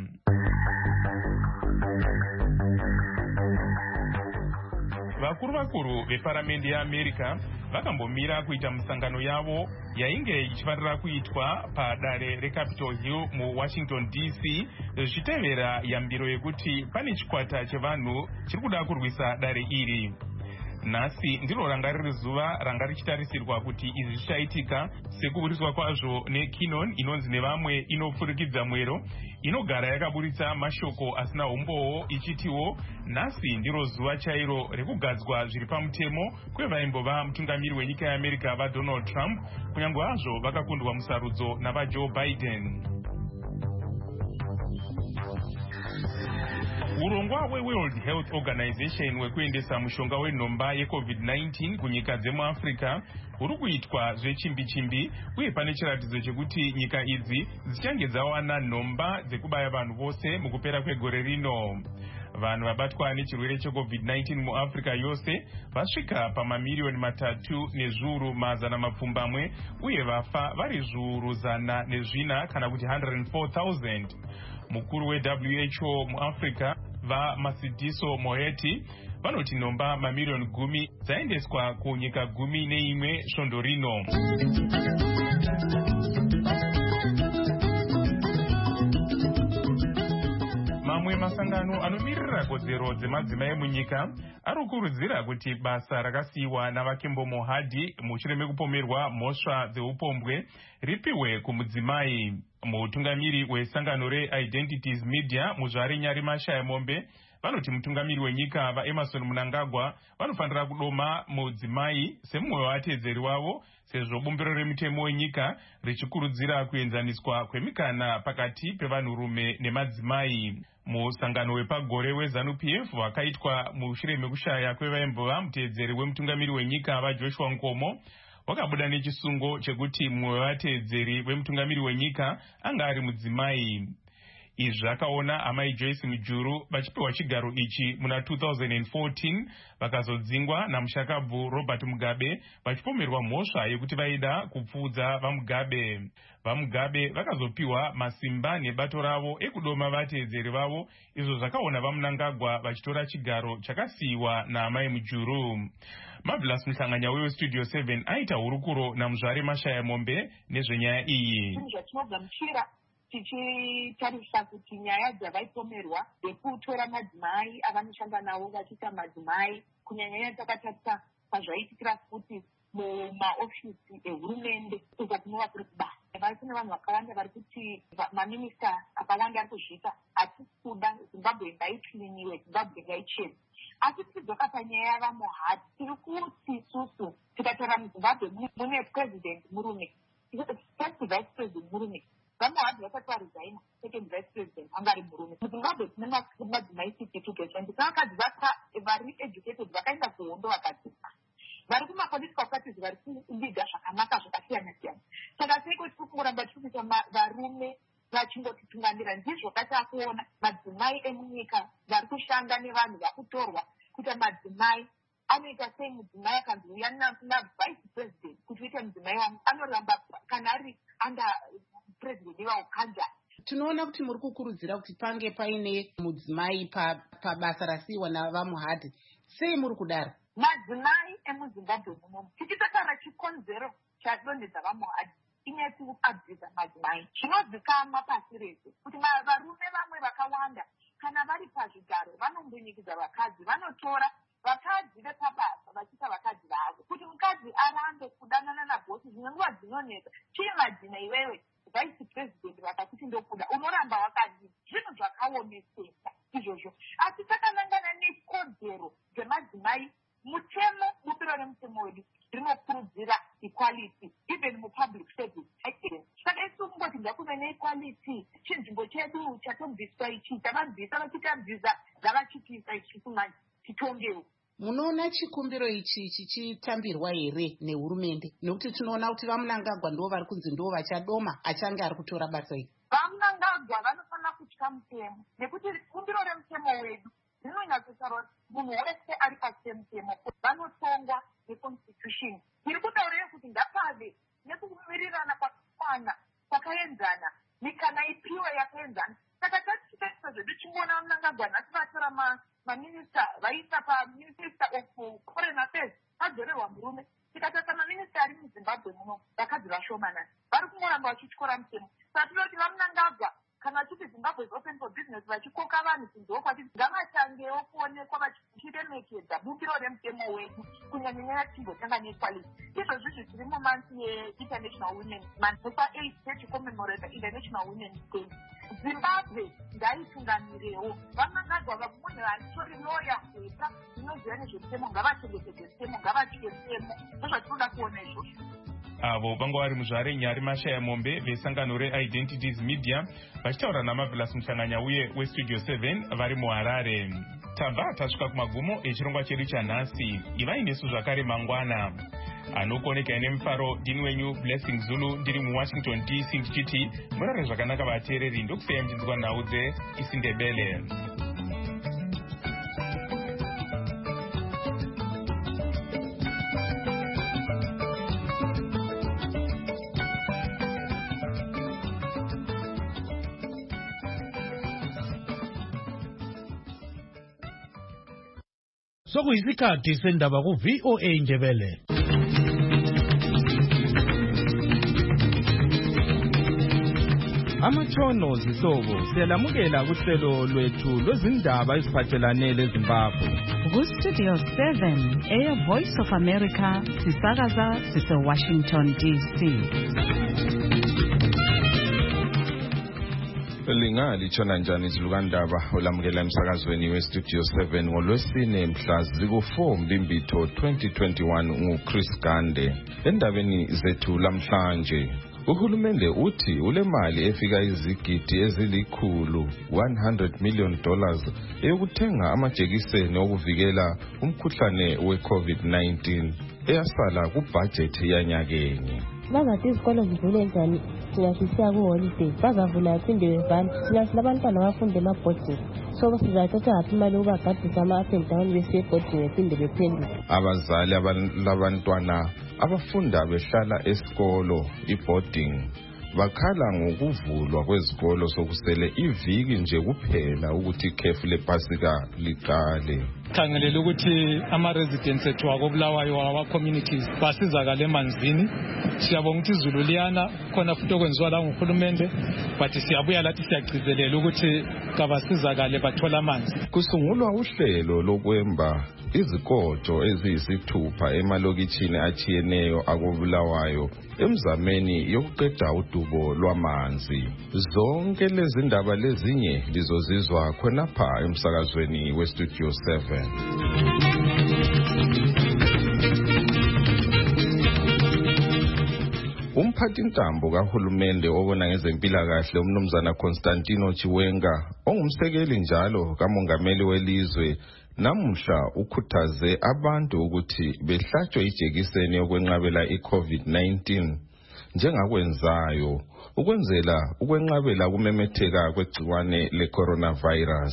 Vakuru vakuru veparamende yeAmerica vakambomira kuita musangano yavo yainge ichifanira kuitwa padare reCapitol Hill muWashington D C zvichitevera yambiro yekuti pane chikwata chevanhu chiri kuda kurwisa dare iri. Nhasi ndiro ranga riri zuva ranga richitarisirwa kuti izvi zvichaitika, sekuburiswa kwazvo neKinnon inonzi nevamwe inopfurikidza mwero, inogara yakaburitsa mashoko asina umbowo ichitiwo nhasi ndiro zuva chairo rekugadzwa zviri pamutemo kwevaimbova mutungamiri wenyika yeAmerica vaDonald Trump, kunyange hazvo vakakundwa musarudzo navaJoe Biden. Urongwa weWorld Health Organization wekuendesa mushonga wenhomba yeCovid nineteen kunyika dzemuAfrica huri kuitwa zvechimbi-chimbi, uye pane chiratidzo chekuti nyika idzi dzichange dzawana nhomba dzekubaya vanhu vose mukupera kwegore rino. vanhu vabatwa nechirwere checovid nineteen muafrica yose vasvika pamamiliyoni matatu nezviuru mazana mapfumbamwe uye vafa vari zviuru zana nezvina kana kuti one hundred four thousand. Mukuru we-W H O muafrica vaMatshidiso Moeti vanoti nhomba mamiliyoni gumi dzaendeswa kunyika gumi neimwe svondo rino. Mamwe masangano anomirira kodzero dzemadzimai munyika ari kukurudzira kuti basa rakasiyiwa navakembo Mohadi mushure mekupomerwa mhosva dzeupombwe ripiwe kumudzimai. Mutungamiri wesangano reIdentities Media Muzvare Nyari Mashaya Mombe vanoti mutungamiri wenyika vaEmerson Mnangagwa vanofanira kudoma mudzimai semumwe wavatedzeri wavo sezvo bumbiro remutemo wenyika richikurudzira kuenzaniswa kwemikana pakati pevanhurume nemadzimai. Musangano wepagore weZANU-P F wakaitwa mushure mekushaya kwevaembova mutedzeri wemutungamiri wenyika vaJoshua Nkomo wakabuda nechisungo chekuti mumwe wevatedzeri wemutungamiri wenyika anga ari mudzimai. Izvi zvakaona amai Joyce Mujuru vachipiwa chigaro ichi muna two thousand fourteen vakazodzingwa namushakabvu Robert Mugabe vachipomerwa mhosva yekuti vaida kupfudza vaMugabe. VaMugabe vakazopiwa masimba nebato ravo ekudoma vatedzeri vavo, izvo zvakaona vaMnangagwa vachitora chigaro chakasiyiwa naamai Mujuru. Marvelous Mhlanganya weStudio seven aita hurukuro naMuzvare Mashaya Mombe nezvenyaya iyi. tichitarisa kuti nyaya dzavaipomerwa dzekutora madzimai avanoshanda navo vachiita madzimai kunyanyanya takatarisa pazvaitikira futi mumaofisi ehurumende uko kunova kuri kubasa. Vari kune vanhu vakawanda vari kuti maminista akawanda ari kuzviita asi kuda Zimbabwe ngaikiliniwe, Zimbabwe ngaichena. Asi tidzoka panyaya yavaMohadi tiri kuti isusu tikatora muZimbabwe mune president murume, first vice president murume, vaMohadi vasati varesigna, second vice president anga ari murume. muZimbabwe tine madzimai sixty-two percent vakadzi vari educated vakaenda kuhondo vakadzidza, vari kumapolitical parties vari kuliga zvakanaka zvakasiyana siyana. Saka seiko tiri kuramba tiri kuita varume vachingotitungamira? Ndizvo katakuona madzimai emunyika vari kushanda nevanhu vakutorwa kuita madzimai. Anoita sei mudzimai akanzi uya navice president kuti uite mudzimai wangu, anoramba kana ari under president ivawo kanjani. Tinoona kuti muri kukurudzira kuti pange paine mudzimai pabasa rasiyiwa navaMohadi. Sei muri kudaro? Madzimai emuZimbabwe munomu tichitotara chikonzero chadonhedza vaMohadi inyaya yekuabvisa madzimai zvinozikamwa pasi rese kuti varume vamwe vakawanda kana vari pazvigaro vanombonyikidza vakadzi, vanotora vakadzi vepabasa vachiita vakadzi vavo kuti mukadzi arambe kudanana nabhosi. Zvimwe nguva dzinonetsa chii madzina iwewe vice president vakakuti ndokuda unoramba wakadii? Zvinhu zvakaomesesa izvozvo. Asi takanangana nekodzero dzemadzimai, mutemo bupiro remutemo wedu rinokurudzira equality even mupublic service. Saka isu kungoti ngakuve neequality chinzvimbo chedu chatobviswa ichi tavabvisa vachitabvisa ngavachipisa ichi kumanje titongewo. Munoona chikumbiro ichi chichitambirwa here nehurumende? Nekuti tinoona kuti vaMnangagwa ndo vari kunzi ndo vachadoma achange ari kutora basa iri. VaMnangagwa vanofanira kutya mutemo nekuti kumbiro remutemo wedu rinonyatsotaura munhu wese ari pasi pemutemo vanotongwa neconstitution. Iri kutaura kuti ngapave nekumirirana kwakwana kwakaenzana, mikana ipiwe yakaenzana. Saka tatichitaisa zvedu chingoona vaMnangagwa nhasi vatora maminista vaisa paminister of foreign affairs vadzorerwa murume. Tikatata maminista ari muZimbabwe muno vakadzi vashomanani vari kungoramba vachityora mutemo. Saka tinoti vaMnangagwa kana vachiti Zimbabwe is open for business vachikoka vanhu kunzoo kwati ngavatangewo kuonekwa vachiremekedza bupiro remutemo wedu kunyanyanyanya timbotanga neequality. Izvozvo zviri mumansi yeInternational Women's Month mupa-eight tichicomemorata International Women's Day. Zimbabwe ngaitungamirewo vaMnangagwa vamunhu vatori loya kuita zvinoziva nezvemutemo ngavachengetedze mutemo, ngavatye mutemo. Ndozvatinoda kuona izvozvo. Avo vanga vari Muzvare Nyari Mashaya Mombe vesangano reIdentities Media vachitaura naMarvelous Mhlanganya uye weStudio seven vari muHarare. Tabva tasvika kumagumo echirongwa chedu chanhasi. Ivai nesu zvakare mangwana. Anokoneka ine mufaro ndini wenyu Blessing Zulu ndiri muWashington D C ndichiti murare zvakanaka vateereri. Ndokusiyai muchinzwa nhau dzeIsindebele. sokuyisikhathi sendaba ku-V O A Ndebele. Amatshono zihlobo siyalamukela kuhlelo lwethu lwezindaba eziphathelane leZimbabwe. Ku-Studio seven, Air Voice of America, sisakaza sise-Washington D C. Lingalithona njani izilukandaba olamukela emsakazweni we-Studio seven ngolwesine mhla ziku-four Mbimbitho twenty twenty-one nguChris Gande. Endabeni zethu lamhlanje, uhulumende uthi ule mali efika izigidi ezilikhulu one hundred million dollars eyokuthenga amajekiseni okuvikela umkhuhlane we-COVID nineteen eyasala kubudget yanyakenye. Bazathi izikolo zivule njani siyasisiya ku-holiday, bazavula yaphinde bevale. Thina silabantwana abafunde ema-boarding, so sizathatha ngaphi imali ukubabhadisa ama-up and down besiye boarding bephinde bephenduke. Abazali labantwana abafunda behlala esikolo i-boarding bakhala ngokuvulwa kwezikolo sokusele iviki nje kuphela ukuthi ikhefu lePasika liqale. Khangelela ukuthi ama-residents ethu akobulawayo awa communities basizakala emanzini. Siyabonga ukuthi izulu liyana khona futhi okwenziwa la nguhulumende, but siyabuya lathi siyagcizelela ukuthi kabasizakale bathola amanzi. Kusungulwa uhlelo lokwemba izikotsho eziyisithupha emalokitshini achiyeneyo akobulawayo emzameni yokuqeda udubo lwamanzi. Zonke lezi ndaba lezinye lizozizwa khonapha emsakazweni we-Studio seven. Umphathintambo kahulumende obona ngezempilakahle umnumzana Constantino Chiwenga ongumsekeli njalo kamongameli welizwe namuhla ukhuthaze abantu ukuthi behlatshwe ijekiseni yokwenqabela i-COVID nineteen njengakwenzayo ukwenzela ukwenqabela ukumemetheka kwegciwane le-coronavirus.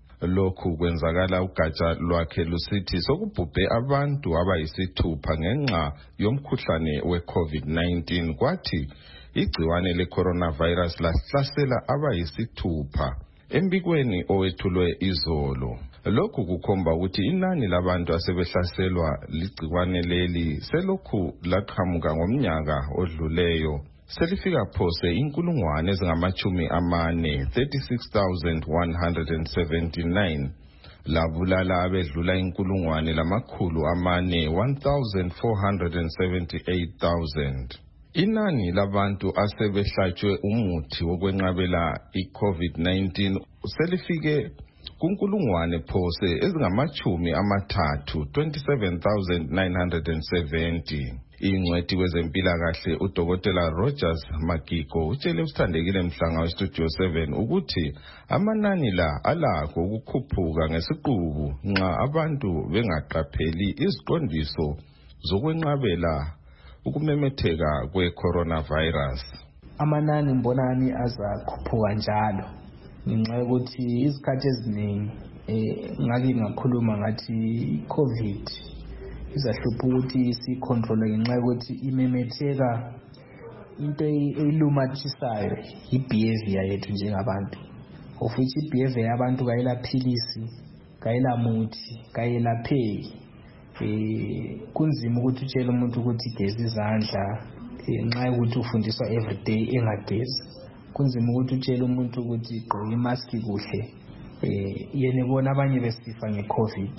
Lokhu kwenzakala ugatsha lwakhe lusithi sokubhubhe abantu abayisithupha ngenxa yomkhuhlane we-COVID nineteen, kwathi igciwane le-coronavirus lahlasela abayisithupha embikweni owethulwe izolo. Lokhu kukhomba ukuthi inani labantu asebehlaselwa ligciwane leli selokhu laqhamuka ngomnyaka odluleyo selifika phose inkulungwane ezingamachumi amane thirty-six thousand one hundred seventy-nine, labulala abedlula inkulungwane lamakhulu amane one thousand four hundred seventy-eight thousand. Inani labantu asebehlatshwe umuthi wokwenqabela i-COVID nineteen selifike kunkulungwane phose ezingamachumi amathathu twenty-seven thousand nine hundred seventy. Ingcwethi wezempilakahle uDokotela Rogers Magiko utshele usithandekile mhlanga we-Studio seven ukuthi amanani la alakho ukukhuphuka ngesiqubu nxa abantu bengaqapheli iziqondiso zokwenqabela ukumemetheka kwe-coronavirus. Amanani mbonani azakhuphuka njalo ngenxa yokuthi izikhathi eziningi eh ngake ngakhuluma ngathi i-COVID izahlupha ukuthi sicontrol ngenxa yokuthi imemetheka into elumathisayo i-behavior yethu njengabantu, of which i-behavior yabantu kayilaphilisi kayilamuthi kayelapheki. Eh kunzima ukuthi utshele umuntu ukuthi geza izandla ngenxa yokuthi ufundiswa everyday engagezi. Kunzima ukuthi utshele umuntu ukuthi gqoka imask kuhle eh yena ebona abanye besifa ngeCovid.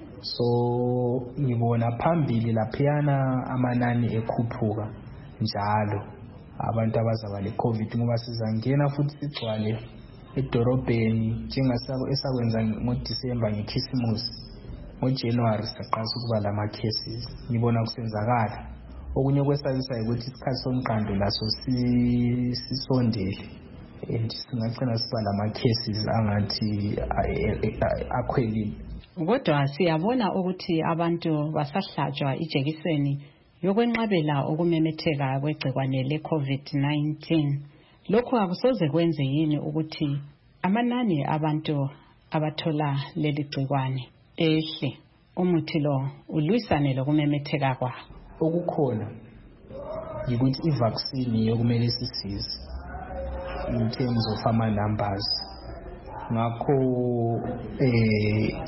So ngibona phambili laphiyana amanani ekhuphuka njalo abantu abazaba leCovid ngoba sizangena futhi sigcwale edorobheni njengasabo esakwenza ngoDisemba ngeKhisimusi. NgoJanuary saqala ukuba lama cases. Ngibona kusenzakala okunye kwesabisa ukuthi isikhathi somqando laso sisondele and singagcina siba lama cases angathi akhwelile. Kodwa siyabona ukuthi abantu basahlatshwa ijekiseni yokwenqabela ukumemetheka kwegciwane le-COVID nineteen. Lokho akusoze kwenze yini ukuthi amanani abantu abathola leli gciwane ehle umuthi lo ulwisane lokumemetheka kwawo? Okukhona yikuthi i-vaccine yokumele sisize in terms of ama numbers. Ngakho eh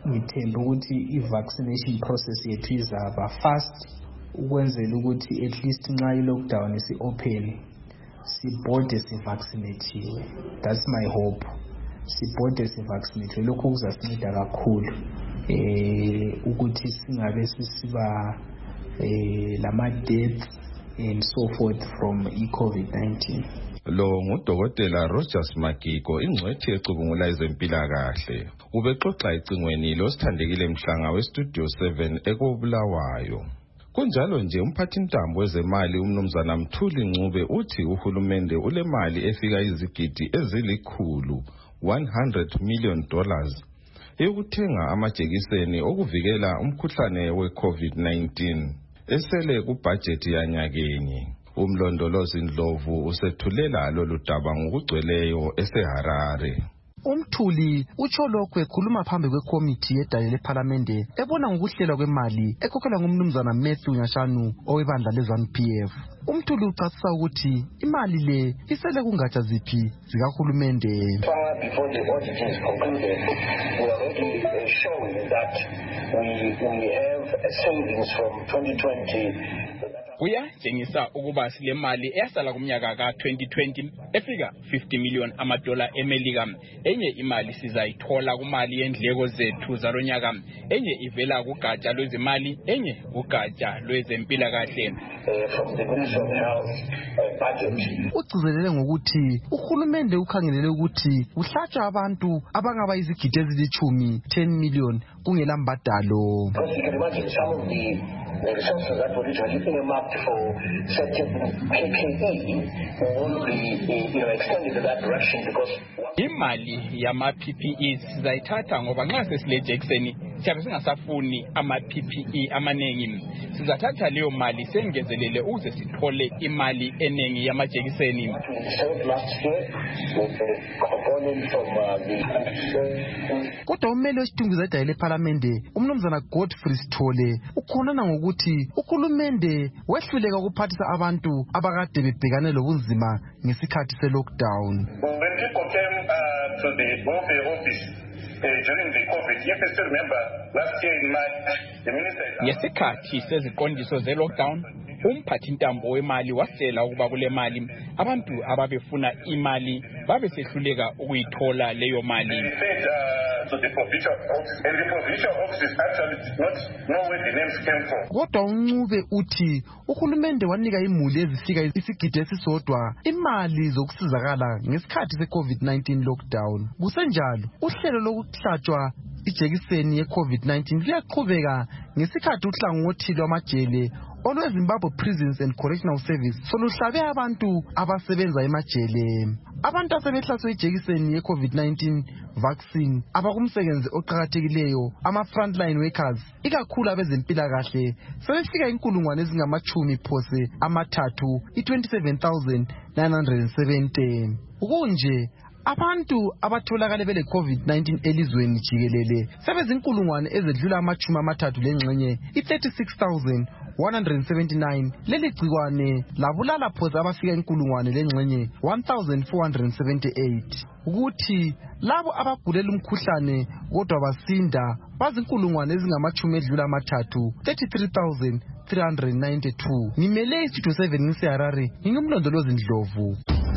ngithemba ukuthi i-vaccination process yethu izaba fast ukwenzela ukuthi at least nxa i-lockdown isi-open sibhode sivaccinathiwe. That's my hope. Sibhode sivaccinathiwe. Lokho kuzasinceda kakhulu eh ukuthi singabe sisiba eh lama-deaths and so forth from i-COVID nineteen. Lo ngudokotela Rogers Magiko, ingcwethi ecubungula ezempilakahle. Ubexoxa ecingweni losithandekile Mhlanga westudio seven ekobulawayo. Kunjalo nje umphathintambo wezemali umnumzana Mthuli Ncube uthi uhulumende ulemali efika izigidi ezilikhulu one hundred million dollars eyokuthenga amajekiseni okuvikela umkhuhlane we-COVID nineteen esele kubhajethi yanyakenye. Umlondolozi Ndlovu usethulela lolu daba ngokugcweleyo eseHarare. Umthuli utsho lokho ekhuluma phambi kwekomiti yedale lephalamende ebona ngokuhlela kwemali ekhokhelwa ngumnumzana Matthew Nyashanu owebandla le-ZANU P F. Umthuli uchasisa ukuthi imali le isele kungatsha ziphi zikahulumende. Before the audit is concluded, we are already uh, showing that we, we have savings from twenty twenty. Kuyatshengisa ukuba sile mali eyasala kumnyaka ka twenty twenty efika fifty million amadola emelika. Enye imali sizayithola kumali yendleko zethu zalonyaka, enye ivela kugatsha lwezimali, enye kugatsha lwezempilakahle. Ugcizelele ngokuthi uhulumende ukhangelele ukuthi kuhlatshwa abantu abangaba izigidi ezilithumi ten million kungela mbadalo. The resources that were originally earmarked for certain P P E won't be, you know, extended to that direction because imali yama P P Es sizayithatha ngoba nxa sesile jekiseni siyabe singasafuni ama P P E amanengi. Sizathatha leyo mali sengezelele ukuze sithole imali enengi yamajekiseni. Kodwa umele wesitungu zedale lephalamende umnumzana Godfrey Sithole ukhonana ngokuthi uhulumende wehluleka ukuphathisa abantu abakade bebhekane lobunzima ngesikhathi se-lockdown. When people came uh, to the welfare office uh, during the COVID, if you still remember last year in March, the minister... Ngesikhathi seziqondiso ze-lockdown, umphathintambo wemali wasela ukuba kule mali abantu ababefuna imali babe sehluleka ukuyithola leyo mali. Kodwa uNcube uthi uhulumende wanika imuli ezifika isigidi esisodwa imali zokusizakala ngesikhathi se-COVID nineteen lockdown. Kusenjalo uhlelo lokuhlatshwa ijekiseni ye-COVID nineteen liyaqhubeka ngesikhathi uhlangothi lwamajele olweZimbabwe Prisons and Correctional Service soluhlabe abantu abasebenza emajele. Abantu asebehlatshwe ijekiseni ye-COVID nineteen vaccine abakumsebenzi oqhakathekileyo ama-frontline workers ikakhulu abezempilakahle sebefika inkulungwane ezingamachumi phose amathathu i-twenty-seven thousand nine hundred seventy. Kunje abantu abatholakale bele COVID nineteen elizweni jikelele sebezinkulungwane ezedlula amachumi amathathu lengxenye i-thirty-six thousand one hundred seventy-nine. Leli gcikwane labulala phose abafika inkulungwane lengxenye one thousand four hundred seventy-eight. Ukuthi labo abagulela umkhuhlane kodwa basinda bazinkulungwane ezingamachumi edlula amathathu thirty-three thousand three hundred ninety-two. Ngimele istudio seven ngiseHarare, ngingumlondolozi Ndlovu.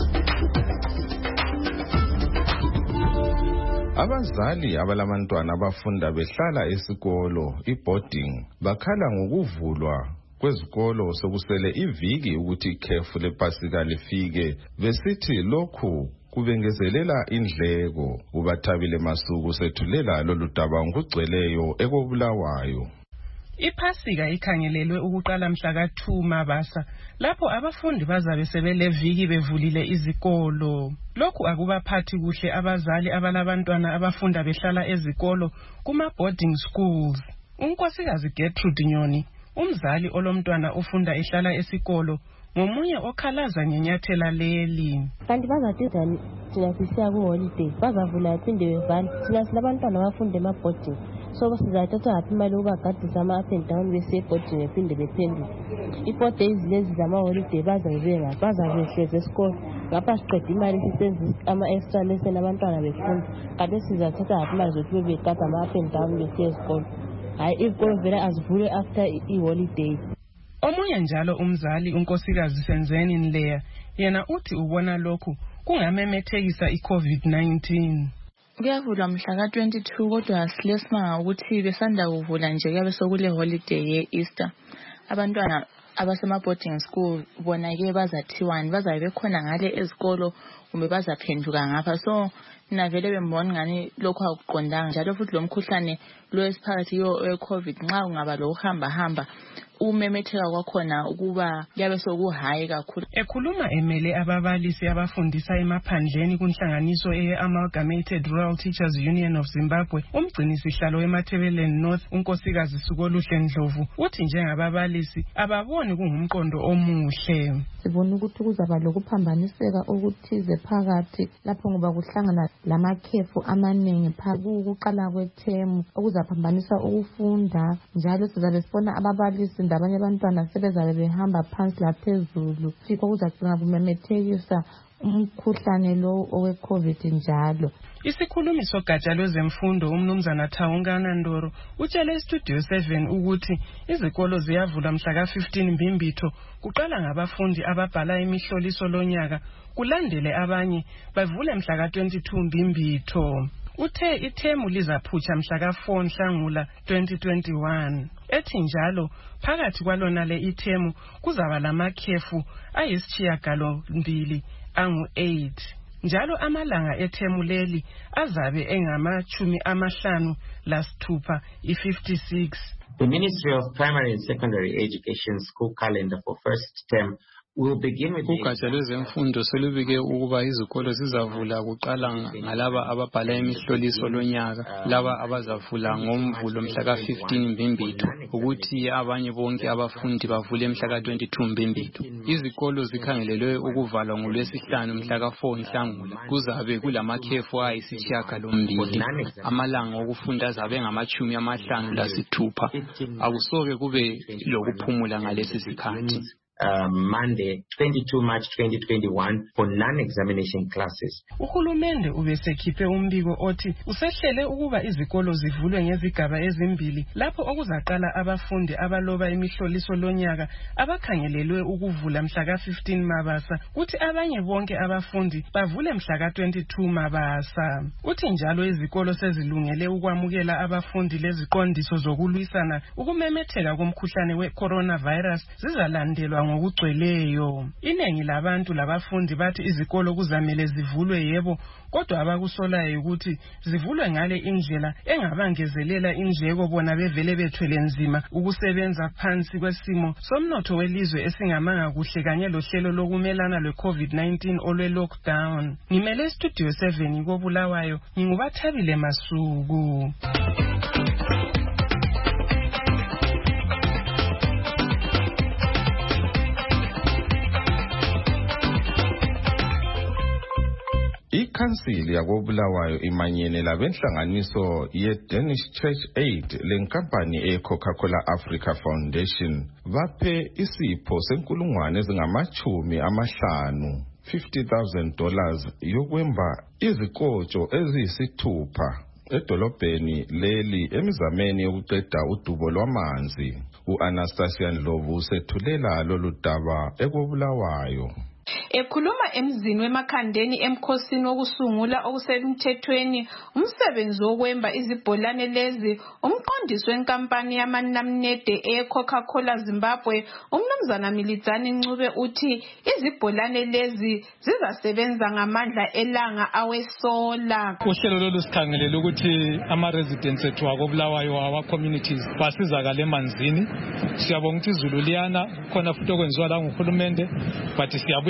Abazali abalabantwana abafunda behlala esikolo i-boarding bakhala ngokuvulwa kwezikolo sokusele iviki ukuthi ikhefu lePasika lifike besithi lokhu kubengezelela indleko. Ubathabile Masuku sethulela lolu daba ngokugcweleyo ekobulawayo. IPasika ikhangelelwe ukuqala mhla ka two Mabasa lapho abafundi bazabe sebeleviki bevulile izikolo. Lokhu akubaphathi kuhle abazali abalabantwana abafunda behlala ezikolo kuma boarding schools. Unkosikazi Gertrude Nyoni, umzali olomntwana ufunda ehlala esikolo, ngomunye okhalaza ngenyathela leli. Kanti bazathi thina sisiya ku holiday bazavula phinde bevale thina silabantwana abafunda ema boarding so sizathatha ngaphi imali ukubagadisa ama-up and down besiye ebhodini bephinde bephendule. I-four days lezi zama-holiday bazabe behlezi esikolo ngapha siqeda imali sisenzisa ama-extra lesson abantwana befunda, kanti sizathatha ngaphi imali zokuthi bebegada ama-up and down besiye esikolo. Hayi, izikolo vele azivule after i-holiday. Omunye njalo umzali unkosikazi Senzeni Nleya yena uthi ubona lokhu kungamemethekisa i-COVID nineteen. Kuyavulwa mhla ka twenty-two kodwa silesima ukuthi besanda kuvula nje kuyabe sokule holiday ye-Easter. Abantwana abasema boarding school bona ke bazathiwani bazabe bekhona ngale ezikolo kumbe bazaphenduka ngapha, so mina vele bembona ngani lokho akuqondanga njalo futhi lo mkhuhlane lo esiphakathi yo we-COVID nxa ungaba lo uhamba hamba umemetheka kwakhona ukuba yabe sokuhayi kakhulu. Ekhuluma emele ababalisi abafundisa emaphandleni kunhlanganiso ye-Amalgamated Rural Teachers Union of Zimbabwe, umgcinisihlalo weMatabeleland North unkosikazi Sukoluhle Ndlovu uthi njengababalisi ababoni kungumqondo omuhle. Sibona ukuthi kuzaba lokuphambaniseka okuthize phakathi lapho ngoba kuhlangana lamakhefu amaningi ukuqala kwethemu okuzaphambanisa ukufunda, njalo sizabe sibona ababalisi ndabanye abantwana sebezabe behamba phansi laphezulu, sikho kuzagcina kumemethekisa umkhuhlane lo owe-COVID njalo. Isikhulumi sogatsha lwezemfundo umnumzana Thawungana Ndoro utshele iStudio seven ukuthi izikolo ziyavula mhla ka fifteen Mbimbitho, kuqala ngabafundi ababhala imihloliso lonyaka, kulandele abanye bavule mhla ka twenty-two Mbimbitho. Uthe ithemu lizaphutsha mhla ka four Nhlangula twenty twenty-one. Ethi njalo phakathi kwalona le ithemu kuzaba lamakhefu ayisishiyagalombili angu eight. Njalo amalanga ethemu leli azabe engamachumi amahlanu lasithupha i-fifty-six. The Ministry of Primary and Secondary Education school calendar for first term will begin with ugatsha lwezemfundo selubike ukuba izikolo zizavula kuqala ngalaba ababhala imihloliso lonyaka, laba abazavula ngomvulo mhla ka fifteen Mbimbitho, ukuthi abanye bonke abafundi bavule mhla ka twenty-two Mbimbitho. Izikolo zikhangelelwe ukuvalwa ngolwesihlanu mhla ka four Nhlangula. Kuzabe kulamakhefu ayisishiyagalombili, amalanga okufunda azabe ngamachumi amahlanu lasithupha. Akusoke kube lokuphumula ngalesi sikhathi. Uh, Monday, twenty-two March twenty twenty-one for non-examination classes. Uhulumende ubesekhiphe umbiko othi usehlele ukuba izikolo zivulwe ngezigaba ezimbili lapho okuzaqala abafundi abaloba imihloliso lonyaka abakhangelelwe ukuvula mhla ka fifteen Mabasa, kuthi abanye bonke abafundi bavule mhla ka twenty-two Mabasa. Uthi njalo izikolo sezilungele ukwamukela abafundi leziqondiso zokulwisana ukumemetheka komkhuhlane we-coronavirus zizalandelwa ngokugcweleyo. Inengi labantu labafundi bathi izikolo kuzamele zivulwe yebo, kodwa abakusolayo ukuthi zivulwe ngale indlela engabangezelela indleko bona bevele bethwele nzima ukusebenza phansi kwesimo somnotho welizwe esingamanga kuhle kanye lohlelo lokumelana lwe-COVID nineteen olwe lockdown. Ngimele Studio seven koBulawayo, ngingubathabile Masuku. Ikhansili yakoBulawayo imanyene labenhlanganiso ye-Danish Church Aid lenkampani e-Coca-Cola Africa Foundation baphe isipho senkulungwane ezingamachumi amahlanu fifty thousand dollars yokwemba izikotsho eziyisithupha edolobheni leli emizameni yokuqeda udubo lwamanzi. U-Anastasia Ndlovu usethulela lolu daba ekoBulawayo. Ekhuluma emzini wemakhandeni emkhosini wokusungula okusemthethweni umsebenzi wokwemba izibholane lezi, umqondisi wenkampani yamanamnede e-Coca-Cola Zimbabwe umnumzana Milizani Ncube uthi izibholane lezi zizasebenza ngamandla elanga awesola. Uhlelo lolu sikhangelele ukuthi ama-residents ethu akoBulawayo awa communities basizakale emanzini. Siyabonga ukuthi izulu liyana khona futhi okwenziwa la nguhulumende, but siyabuya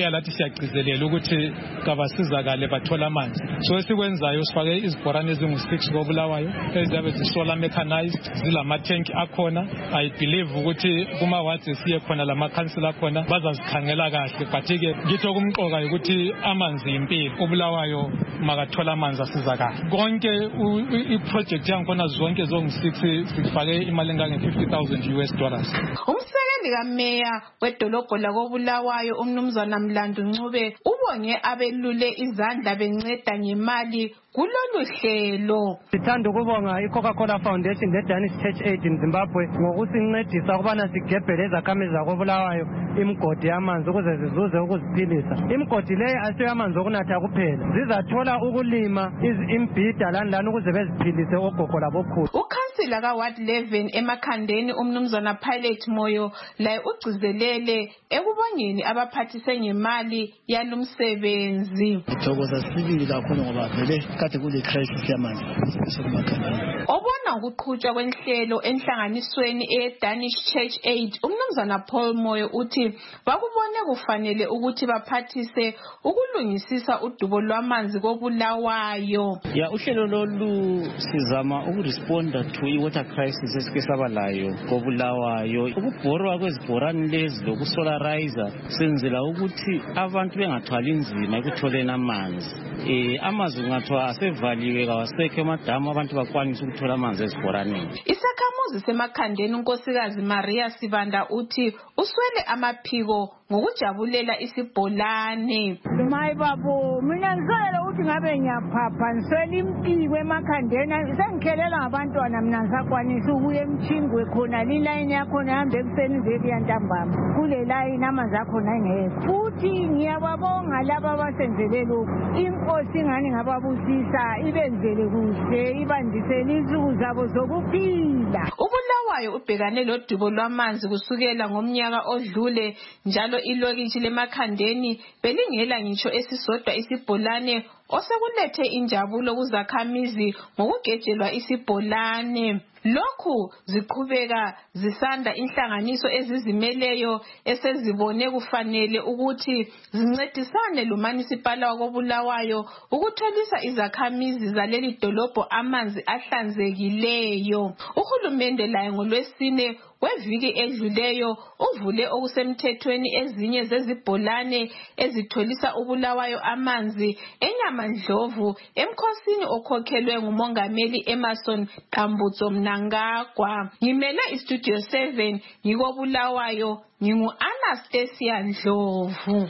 siyabuya lathi siyagcizelela ukuthi kabasizakale bathola amanzi. So esikwenzayo sifake izibhorane ezingu-six koBulawayo eziyabe zisolar mechanized, zilama-tank akhona. I believe ukuthi kuma wards esiye khona lamakhansila akhona bazazikhangela kahle, but-ke ngitho kumqoka ukuthi amanzi impilo. uBulawayo makathola amanzi asizakale. Konke i-project yangikhona zonke zongu-six sifake imali engange-fifty thousand U S dollars. Umsekeli kameya wedolobho lakoBulawayo umnumzana Mlandu Ncube ubonge abelule izandla benceda ngemali kulolu hlelo. Sithanda ukubonga iCoca-Cola Foundation leDanish Church Aid in Zimbabwe ngokusincedisa ukubana sigebhele izakhamizi zakoBulawayo imigodi yamanzi ukuze zizuze ukuziphilisa. Imigodi leyo asiyo yamanzi okunatha kuphela, zizathola ukulima imbhida lani lani ukuze beziphilise ogogo labokhulu. Ukhansila kaWard eleven emakhandeni umnumzana Pilate Moyo laye ugcizelele ekubongeni abaphathise ngemali yalumsebenzi. Ngithokoza sibili kakhulu ngoba vele kade kule crisis yamanzi esemakhandeni. Obona ukuqhutshwa kwenhlelo enhlanganisweni eDanish Church Aid umnumzana Paul Moyo uthi bakubone kufanele ukuthi baphathise ukulungisisa udubo lwamanzi koBulawayo. Ya uhlelo lolu sizama ukuresponda to i-water crisis esike sabalayo koBulawayo. Ukubhorwa kwezibhorane lezi lokusolarizer senzela ukuthi abantu bengathwali nzima ekutholeni amanzi. Eh amazwi ngathwa asevaliwe kawasekho emadamu abantu bakwanisa ukuthola amanzi ezibhoraneni. Isakhamuzi semakhandeni unkosikazi Maria Sibanda uthi uswele amaphiko ngokujabulela isibholane. Mayi babo mina ngizolele ukuthi ngabe ngiyaphapha ngiswele impiko emakhandeni sengikhelela ngabantwana mina ngisakwanisa ukuya emchingwe khona lilayini yakho nahamba ekuseni veki yantambama kule layini amanzi akhona engekho. Futhi ngiyababonga laba abasenzele lokhu. Inkosi ngani ngababusisa ibenzele kuhle ibandisele insuku zabo zokuphila. uBulawayo ubhekane lodubo lwamanzi kusukela ngomnyaka odlule njalo ilokishi lemakhandeni belingela ngitsho esisodwa isibholane osekulethe injabulo kuzakhamizi ngokugejelwa isibholane. Lokhu ziqhubeka zisanda inhlanganiso ezizimeleyo esezibone kufanele ukuthi zincedisane lomunicipala wakoBulawayo ukutholisa izakhamizi zaleli dolobho amanzi ahlanzekileyo. Uhulumende laye ngolwesine weviki edluleyo uvule okusemthethweni ezinye zezibholane ezitholisa uBulawayo amanzi eNyamandlovu emkhosini okhokhelwe ngumongameli Emmerson Qambutso Mnangagwa. Ngimele iStudio seven ngikoBulawayo ngingu Anastasia Ndlovu.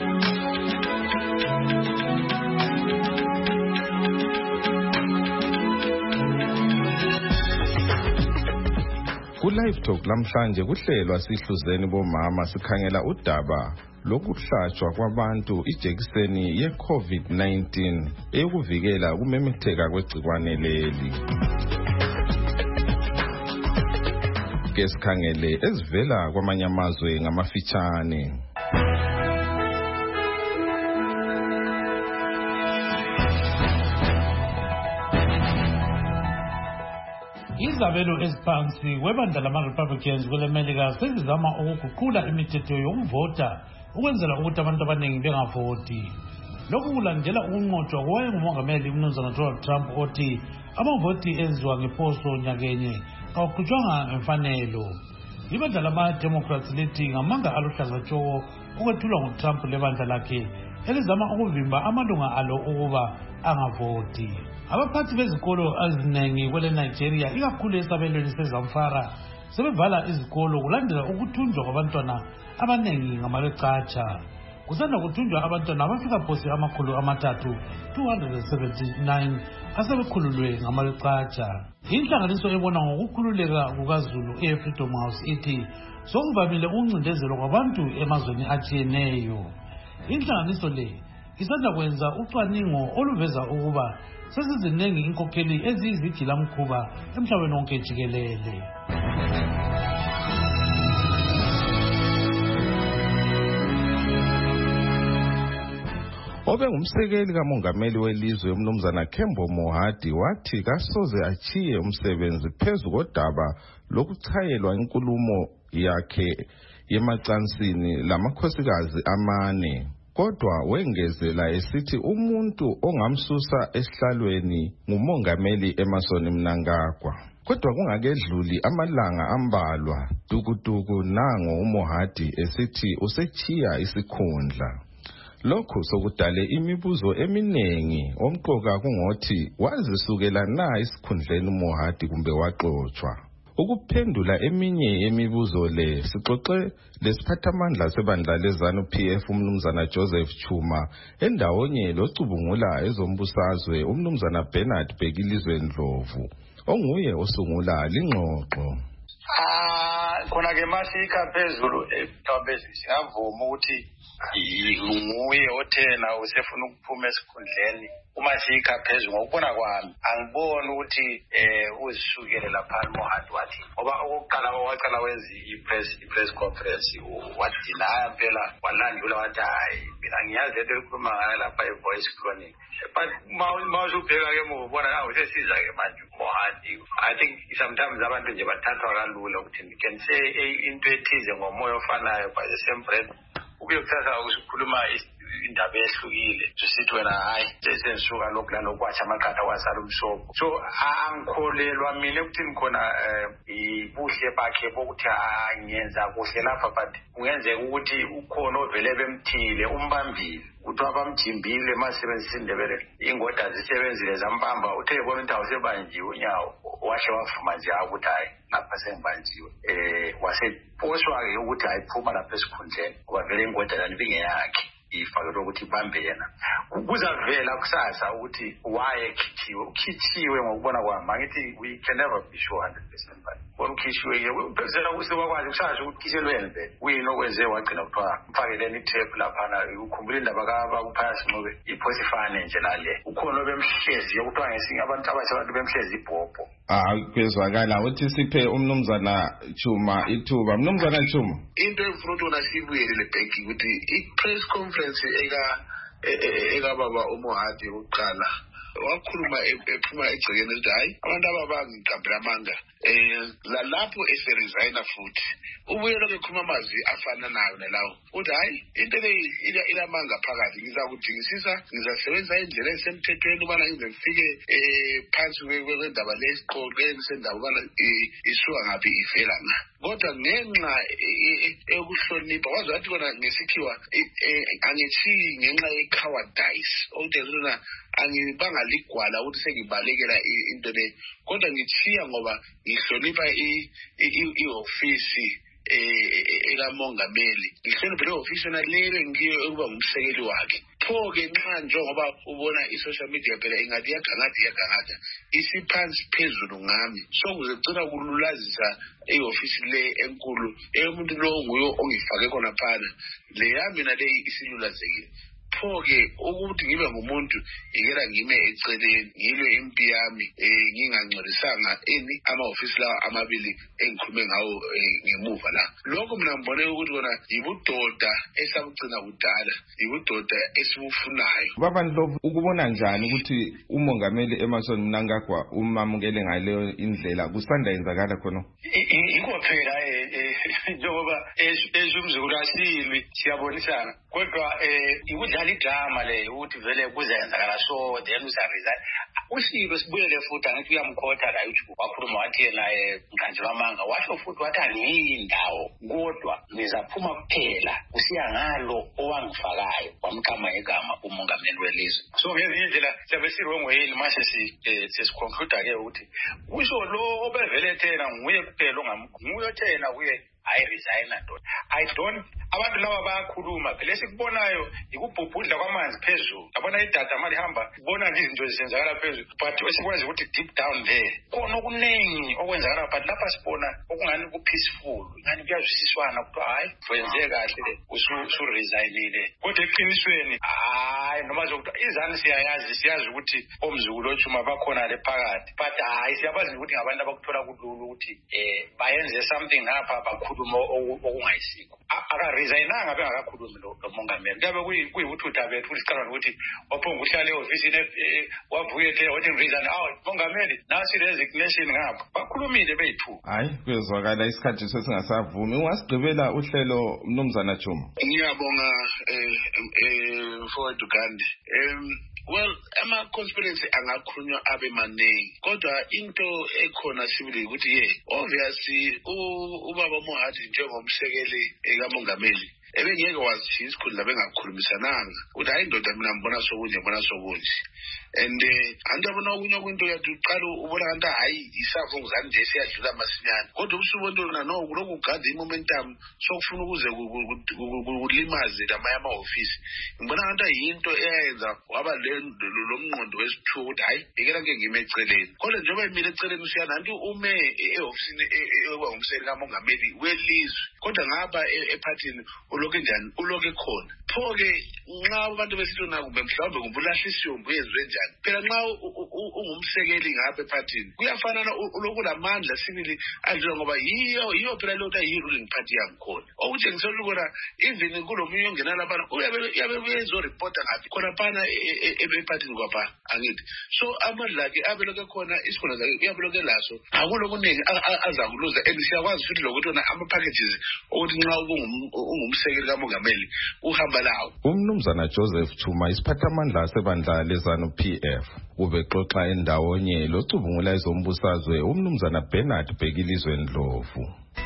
Ku-Live Talk lamhlanje kuhlelwa sihluzeni bomama sikhangela udaba lokuhlatshwa kwabantu ijekiseni ye-COVID nineteen eyokuvikela ukumemetheka kwegcikwane leli. Ke sikhangele ezivela kwamanye amazwe ngamafitshane. Izabelo eziphansi kwebandla lama-Republicans kwelemelika sezizama ukuguqula imithetho yokuvota ukwenzela ukuthi abantu abaningi bengavoti. Lokhu kulandela ukunqotshwa kowayengumongameli umnumzana Donald Trump othi amavoti enziwa ngeposo nyakenye kawaqhutshwanga ngemfanelo. Ibandla lama-Democrats lithi ngamanga aluhlaza tshoko ukwethulwa nguTrump lebandla lakhe elizama ukuvimba amalunga alo ukuba angavoti. Abaphathi bezikolo eziningi kwele Nigeria ikakhulu esabelweni seZamfara sebevala izikolo kulandela ukuthunjwa kwabantwana abaningi ngamarecatsha. Kusanda kuthunjwa abantwana abafika phose amakhulu amathathu two hundred seventy-nine asebekhululwe ngamarecatsha. Inhlanganiso ebona ngokukhululeka kukaZulu eFreedom House ithi sokuvamile ukuncindezelwa kwabantu emazweni atshiyeneyo. Inhlanganiso le isanda kwenza ucwaningo oluveza ukuba sesiziningi inkokheli eziyizigilamkhuba emhlabeni wonke jikelele. Obe ngumsekeli kamongameli welizwe umnumzana Kembo Mohadi wathi kasoze achiye umsebenzi phezu kodaba lokuchayelwa inkulumo yakhe yemacansini lamakhosikazi amane. kodwa wengezela esithi umuntu ongamsusa esihlalweni ngumongameli Emmerson Mnangagwa. Kodwa kungakedluli amalanga ambalwa dukuduku nango uMohadi esithi usechiya isikhundla. Lokho sokudale imibuzo eminengi omqoka kungothi wazisukela na isikhundleni uMohadi kumbe waxoxwa. Ukuphendula eminye yemibuzo le sixoxe lesiphathamandla sebandla lezanu P F umnumzana Joseph Chuma endawonye locubungula ezombusazwe umnumzana Bernard Bhekilizwe Ndlovu onguye osungula lingxoxo. Ah khona ke masika phezulu eThobezi singavuma ukuthi nguye othena usefuna ukuphuma esikhundleni uma sika phezulu ngokubona kwami angiboni ukuthi eh uzisukele lapha uMohadi wathi ngoba okokuqala waqala wenza i-press i-press conference wathi deny phela walandula wathi hayi mina ngiyazi into ekhuluma ngayo lapha eVoice Chronic but mawuzubheka ke mubona nawe sesiza ke manje uMohadi. I think sometimes abantu nje bathathwa kalula ukuthi you can say into ethize ngomoya ofanayo by the same breath ube kuthatha ukukhuluma indaba ehlukile sithi wena hayi sesisuka lokula lokwathi amaqhatha wasala umshoko. So angikholelwa mina ukuthini khona ibuhle bakhe bokuthi angenza kuhle lapha but kungenzeka ukuthi ukhona ovele bemthile umbambile uthi abamjimbile masebenzisa indebele ingoda zisebenzile zambamba uthe bona into awusebanjiwe unyawo washe wafuma nje ukuthi hayi lapha sengibanjiwe eh waseposwa ke ukuthi ayiphuma lapha esikhundleni ngoba vele ingoda yanibingeyakhe ifakelo ukuthi ibambe yena kuzavela kusasa ukuthi why ekhithiwe ukhithiwe ngokubona kwami angithi we can never be sure one hundred percent but bona ukhithiwe ke ubhekisela ukuthi wakwazi kusasa ukuthi kishelwenze uyini okwenze wagcina kuthiwa mfakeleni tape lapha na ukukhumbula indaba kaba kuphaya sinqobe iphosifane nje nale ukhona obemhlezi ukuthiwa ngesinye abantu abasha abantu bemhlezi ibhobho. Ah kwezwakala uthi siphe umnumzana Chuma ithuba. Mnumzana Chuma into efuna ukuna sibuyele le bank ukuthi i-press conference eka eka baba uMohadi uqala wakhuluma ephuma egcekeni ukuthi hayi abantu ababangicambela amanga eh lapho eseresigna futhi ubuye lokho ekhuluma amazwi afana nayo nalawo uthi hayi into le ilamanga phakathi ngizakudingisisa ngizasebenza indlela esemthethweni ubana ngize ngifike eh phansi kwendaba lesiqoqeni sendaba ubana isuka ngapi ivela nga kodwa ngenxa ekuhlonipha wazi wathi kona ngesikhiwa angithi ngenxa ye-cowardice okudezona angibanga ligwala ukuthi sengibalekela into le kodwa ngithiya ngoba ngihlonipha i-ofisi ekamongameli ngihlonipha le ofisi yona lele ngiyo ukuba ngumsekeli wakhe pho-ke nxa njengoba ubona i-social media phela ingathi iyagangada iyagangada isiphansi phezulu ngami so kuzecina kululazisa i-ofisi le enkulu eyomuntu lo nguyo ongifake khona phana leya mina le isilulazekile pho-ke ukuthi ngibe ngumuntu ngikela ngime eceleni ngilwe impi yami um ngingangcolisanga ini ama-ofisi lawa amabili engikhulume ngawo ngemuva la lokho mina ngibone ukuthi kona yibudoda esabugcina kudala yibudoda esibufunayo. Baba Ndlovu ukubona njani ukuthi umongameli Emmerson Mnangagwa umamukele ngaleyo indlela kusanda yenzakala khona? Yikho phela njengoba ezumzukulu asilwi siyabonisana kodwa ikudlala idrama le ukuthi vele kuzenzakala so then usaresign uSibe sibuyele futhi angithi uyamkhotha la ukuthi wakhuluma wathi yena Nkanjilo Amanga washo futhi wathi angiyindawo kodwa ngizaphuma kuphela usiya ngalo owangifakayo wamqama igama umongameli welizwe. So ngezinye indlela siyabe sirongweyini mase sesiconclude ke ukuthi kusho lo obevele thena nguye kuphela ongamuyo thena kuye I resign ndoda. I don't abantu laba bayakhuluma phela esikubonayo ikubhubhudla kwamanzi phezulu yabona idata mali hamba kubona nje izinto zisenzakala phezulu but esikwazi ukuthi deep down there khona okuningi okwenzakala but lapha sibona okungani ku peaceful ngani kuyazwisiswana ukuthi hayi kwenze kahle usu resignile kodwa eqinisweni hayi noma zokuthi izani siyayazi siyazi ukuthi omzukulu oThuma bakhona le phakathi but hayi siyabazi ukuthi ngabantu abakuthola kululu ukuthi eh bayenze something ngapha bakhuluma okungayisikho aka akaresignanga bengakakhulumi lo mongameli. Kabe kuyikuthutha bethu sicabanga ukuthi waphonga uhlale ofisini wavuye ethe wathi resign out mongameli nasi resignation ngapha. Bakhulumile bethu. Hayi kuyezwakala isikhathi sesingasavumi. Ungasigqibela uhlelo Mnumzana Chuma. Ngiyabonga eh mfowethu Gandhi. Um well ama conspiracy angakhulunywa abe maningi kodwa into ekhona sibili ukuthi ye obviously ubaba Mohathi njengomsekeli kamongameli ebengeke wazi isikhundla bengakhulumisananga ukuthi hayi indoda mina ngibona sokunje ngibona sokunje and andabona okunye kwinto yathi uqala ubona kanti hayi isavunguzana nje siyadlula masinyane kodwa usubona no lokhu ugada imomentum sokufuna ukuze kulimaze lamanye ama-ofisi ngibona kanti yinto eyayenza waba lo mngqondo wesithuko ukuthi hayi ngekela nke ngime eceleni kodwa njengoba emile eceleni usiyana nanti ume e-ofisini eba ngumsekeli kamongameli welizwe kodwa ngapha ephathini uloke njani uloke khona pho-ke nxa abantu besithi nakumbe mhlawumbe ngumbulahle isiyombo yenziwe njani phela nxa ungumsekeli ngapha ephathini kuyafana uloku lamandla sibili adlula ngoba yiyo yiyo phela lota yi-ruling party yangikhona okutshengisela ukona even kulomunye ongenala abana uyabe uyezoripota ngaphi khona phana ephathini kwapha angithi so amandla akhe abeloke khona isikhona zakhe uyabeloke laso akulokuningi azakuluza and siyakwazi futhi lokuthi ona ama-packages ukuthi nxa ungumsekeli kamongameli uhamba lawo. Umnumzana Joseph Chuma isiphathamandla sebandla lezanu P F ubexoxa endawonye locubungula ezombusazwe umnumzana Bernard Bhekilizwe Ndlovu.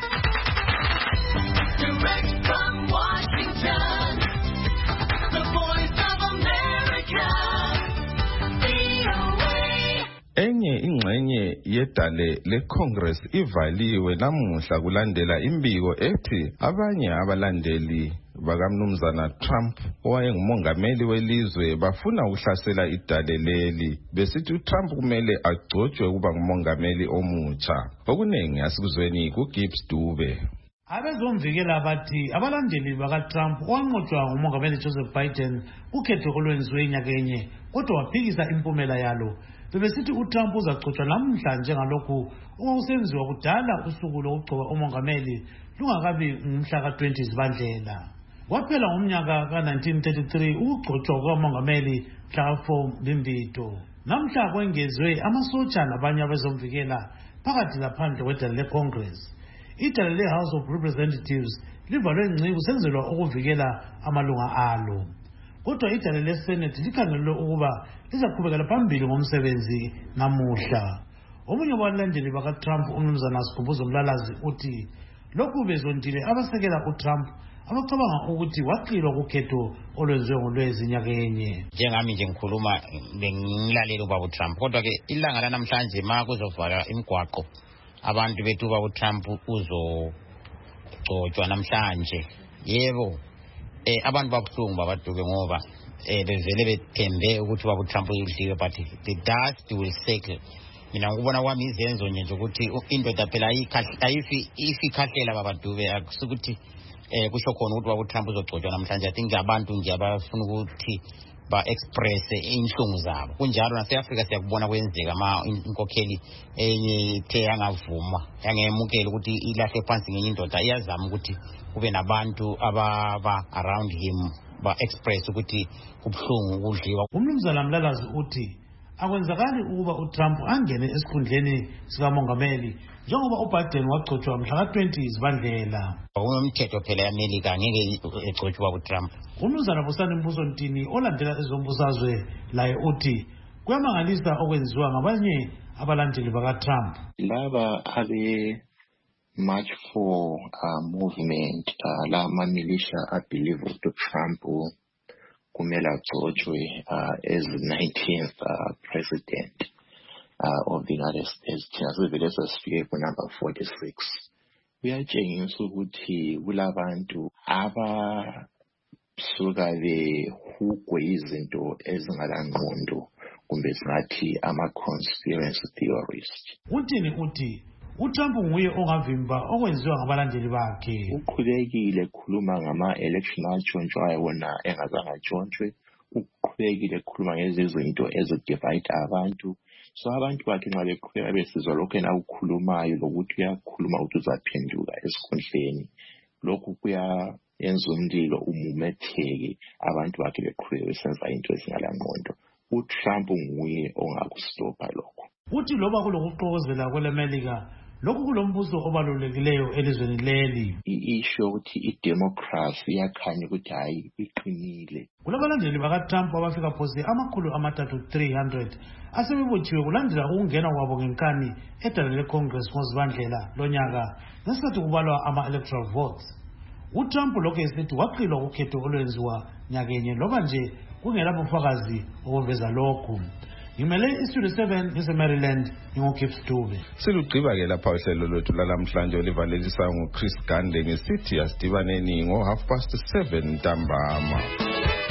Enye ingxenye yedale leCongress ivaliwe namuhla kulandela imbiko ethi abanye abalandeli bakamnumzana Trump owayengumongameli welizwe bafuna ukuhlasela idale leli besithi uTrump kumele agcotshwe ukuba ngumongameli omutsha. Okuningi asikuzweni kuGibbs Dube. Abezomvikela bathi abalandeli bakaTrump owanqotshwa ngumongameli Joseph Biden ukhetho olwenziwe inyakenye kodwa waphikisa impumela yalo. Bebesithi uTrump uzagcotshwa namhla njengalokhu okwakusenziwa kudala usuku lokugcoba umongameli lungakabi ngumhla ka-twenty Zibandlela. Kwaphela ngomnyaka ka-nineteen thirty-three ukugcotshwa kukamongameli mhla ka-four Mbimbito. Namhla kwengezwe amasotsha nabanye abezomvikela phakathi laphandle kwedale leCongress. Idale le-House of Representatives livalwe ngci kusenzelwa ukuvikela amalunga alo. Kodwa idale leSenate likhangelwe ukuba lizaqhubekela phambili ngomsebenzi namuhla. Omunye wabalandeli bakaTrump umnumzana Sikhumbuzo Mlalazi uthi lokhu bezondile abasekela uTrump abacabanga ukuthi waqilwa kukhetho olwenziwe ngolwezi nyakenye. Njengami nje ngikhuluma bengilalela ubaba uTrump kodwa ke ilanga lanamhlanje ma kuzovala imigwaqo abantu bethu ubaba uTrump uzogcotshwa namhlanje yebo eh abantu babuhlungu babaduke ngoba eh bevele bethembe ukuthi ubaba uTrump uyidliwe but the dust will settle. Mina ngikubona kwami izenzo nje ukuthi indoda phela ayifi ifikhahlela babadube akusukuthi eh kusho khona ukuthi ubaba uTrump uzogcotshwa namhlanje. I think abantu nje abafuna ukuthi ba express inhlungu zabo kunjalo naseAfrika siyakubona kwenzeka ama inkokheli enye the yangavuma yangemukela ukuthi ilahle phansi ngenye indoda iyazama ukuthi kube nabantu ababa around him ba express ukuthi kubhlungu ukudliwa. Umnumzana Mlalazi uthi akwenzakali ukuba uTrump angene esikhundleni sikamongameli njengoba uBiden wagcotshwa mhla ka-twenty Zibandlela. Umthetho phela eMelika ngeke egcotshwa uTrump. Umnumzana Busani Mbuso Ntini olandela ezombusazwe laye uthi kuyamangalisa okwenziwa ngabanye abalandeli bakaTrump. Laba abe March for uh, movement uh, la militia I believe to Trump kumele agcotshwe uh, as nineteenth uh, president uh, of the United States. Thina sivele sesifike ku number forty-six. Kuyatshengisa ukuthi kulabantu abasuka behugwe izinto ezingalangqondo kumbe singathi ama-conspiracy theorist. Uthini uthi uTrump nguye ongavimba okwenziwa ngabalandeli bakhe. Uqhubekile khuluma ngama-election atshontshwayo wona engazange atshontshe. Uqhubekile khuluma ngezinto ezidivide abantu. So abantu bakhe nxa beqhubeka besizwa lokhu yena akukhulumayo lokuthi uyakhuluma ukuthi uzaphenduka esikhundleni. Lokhu kuya yenza umlilo umumetheke abantu bakhe beqhubeke besenza into ezingalangqondo. uTrump nguye ongakustopa lokho. Uthi loba kulokuxokozela kwelemelika lokhu kulombuso obalulekileyo elizweni leli. I-issue ukuthi i-democracy iyakhanya ukuthi hayi iqinile. Kulabalandeli baka-Trump abafika phose amakhulu amathathu three hundred asebebotshiwe kulandela ukungena kwabo ngenkani edala le-Congress ngozibandlela lonyaka ngesikhathi kubalwa ama-electoral votes. uTrump lokhu esithi waqilwa kukhetho olwenziwa nyakenye loba nje kungela bufakazi obuveza lokhu. Ngimele iStudio seven eseMaryland ngingokhips Dube. Silugqiba-ke lapha uhlelo lwethu lalamhlanje olivalelisa nguChris Gande ngesithi asidibaneni ngo half past seven ntambama.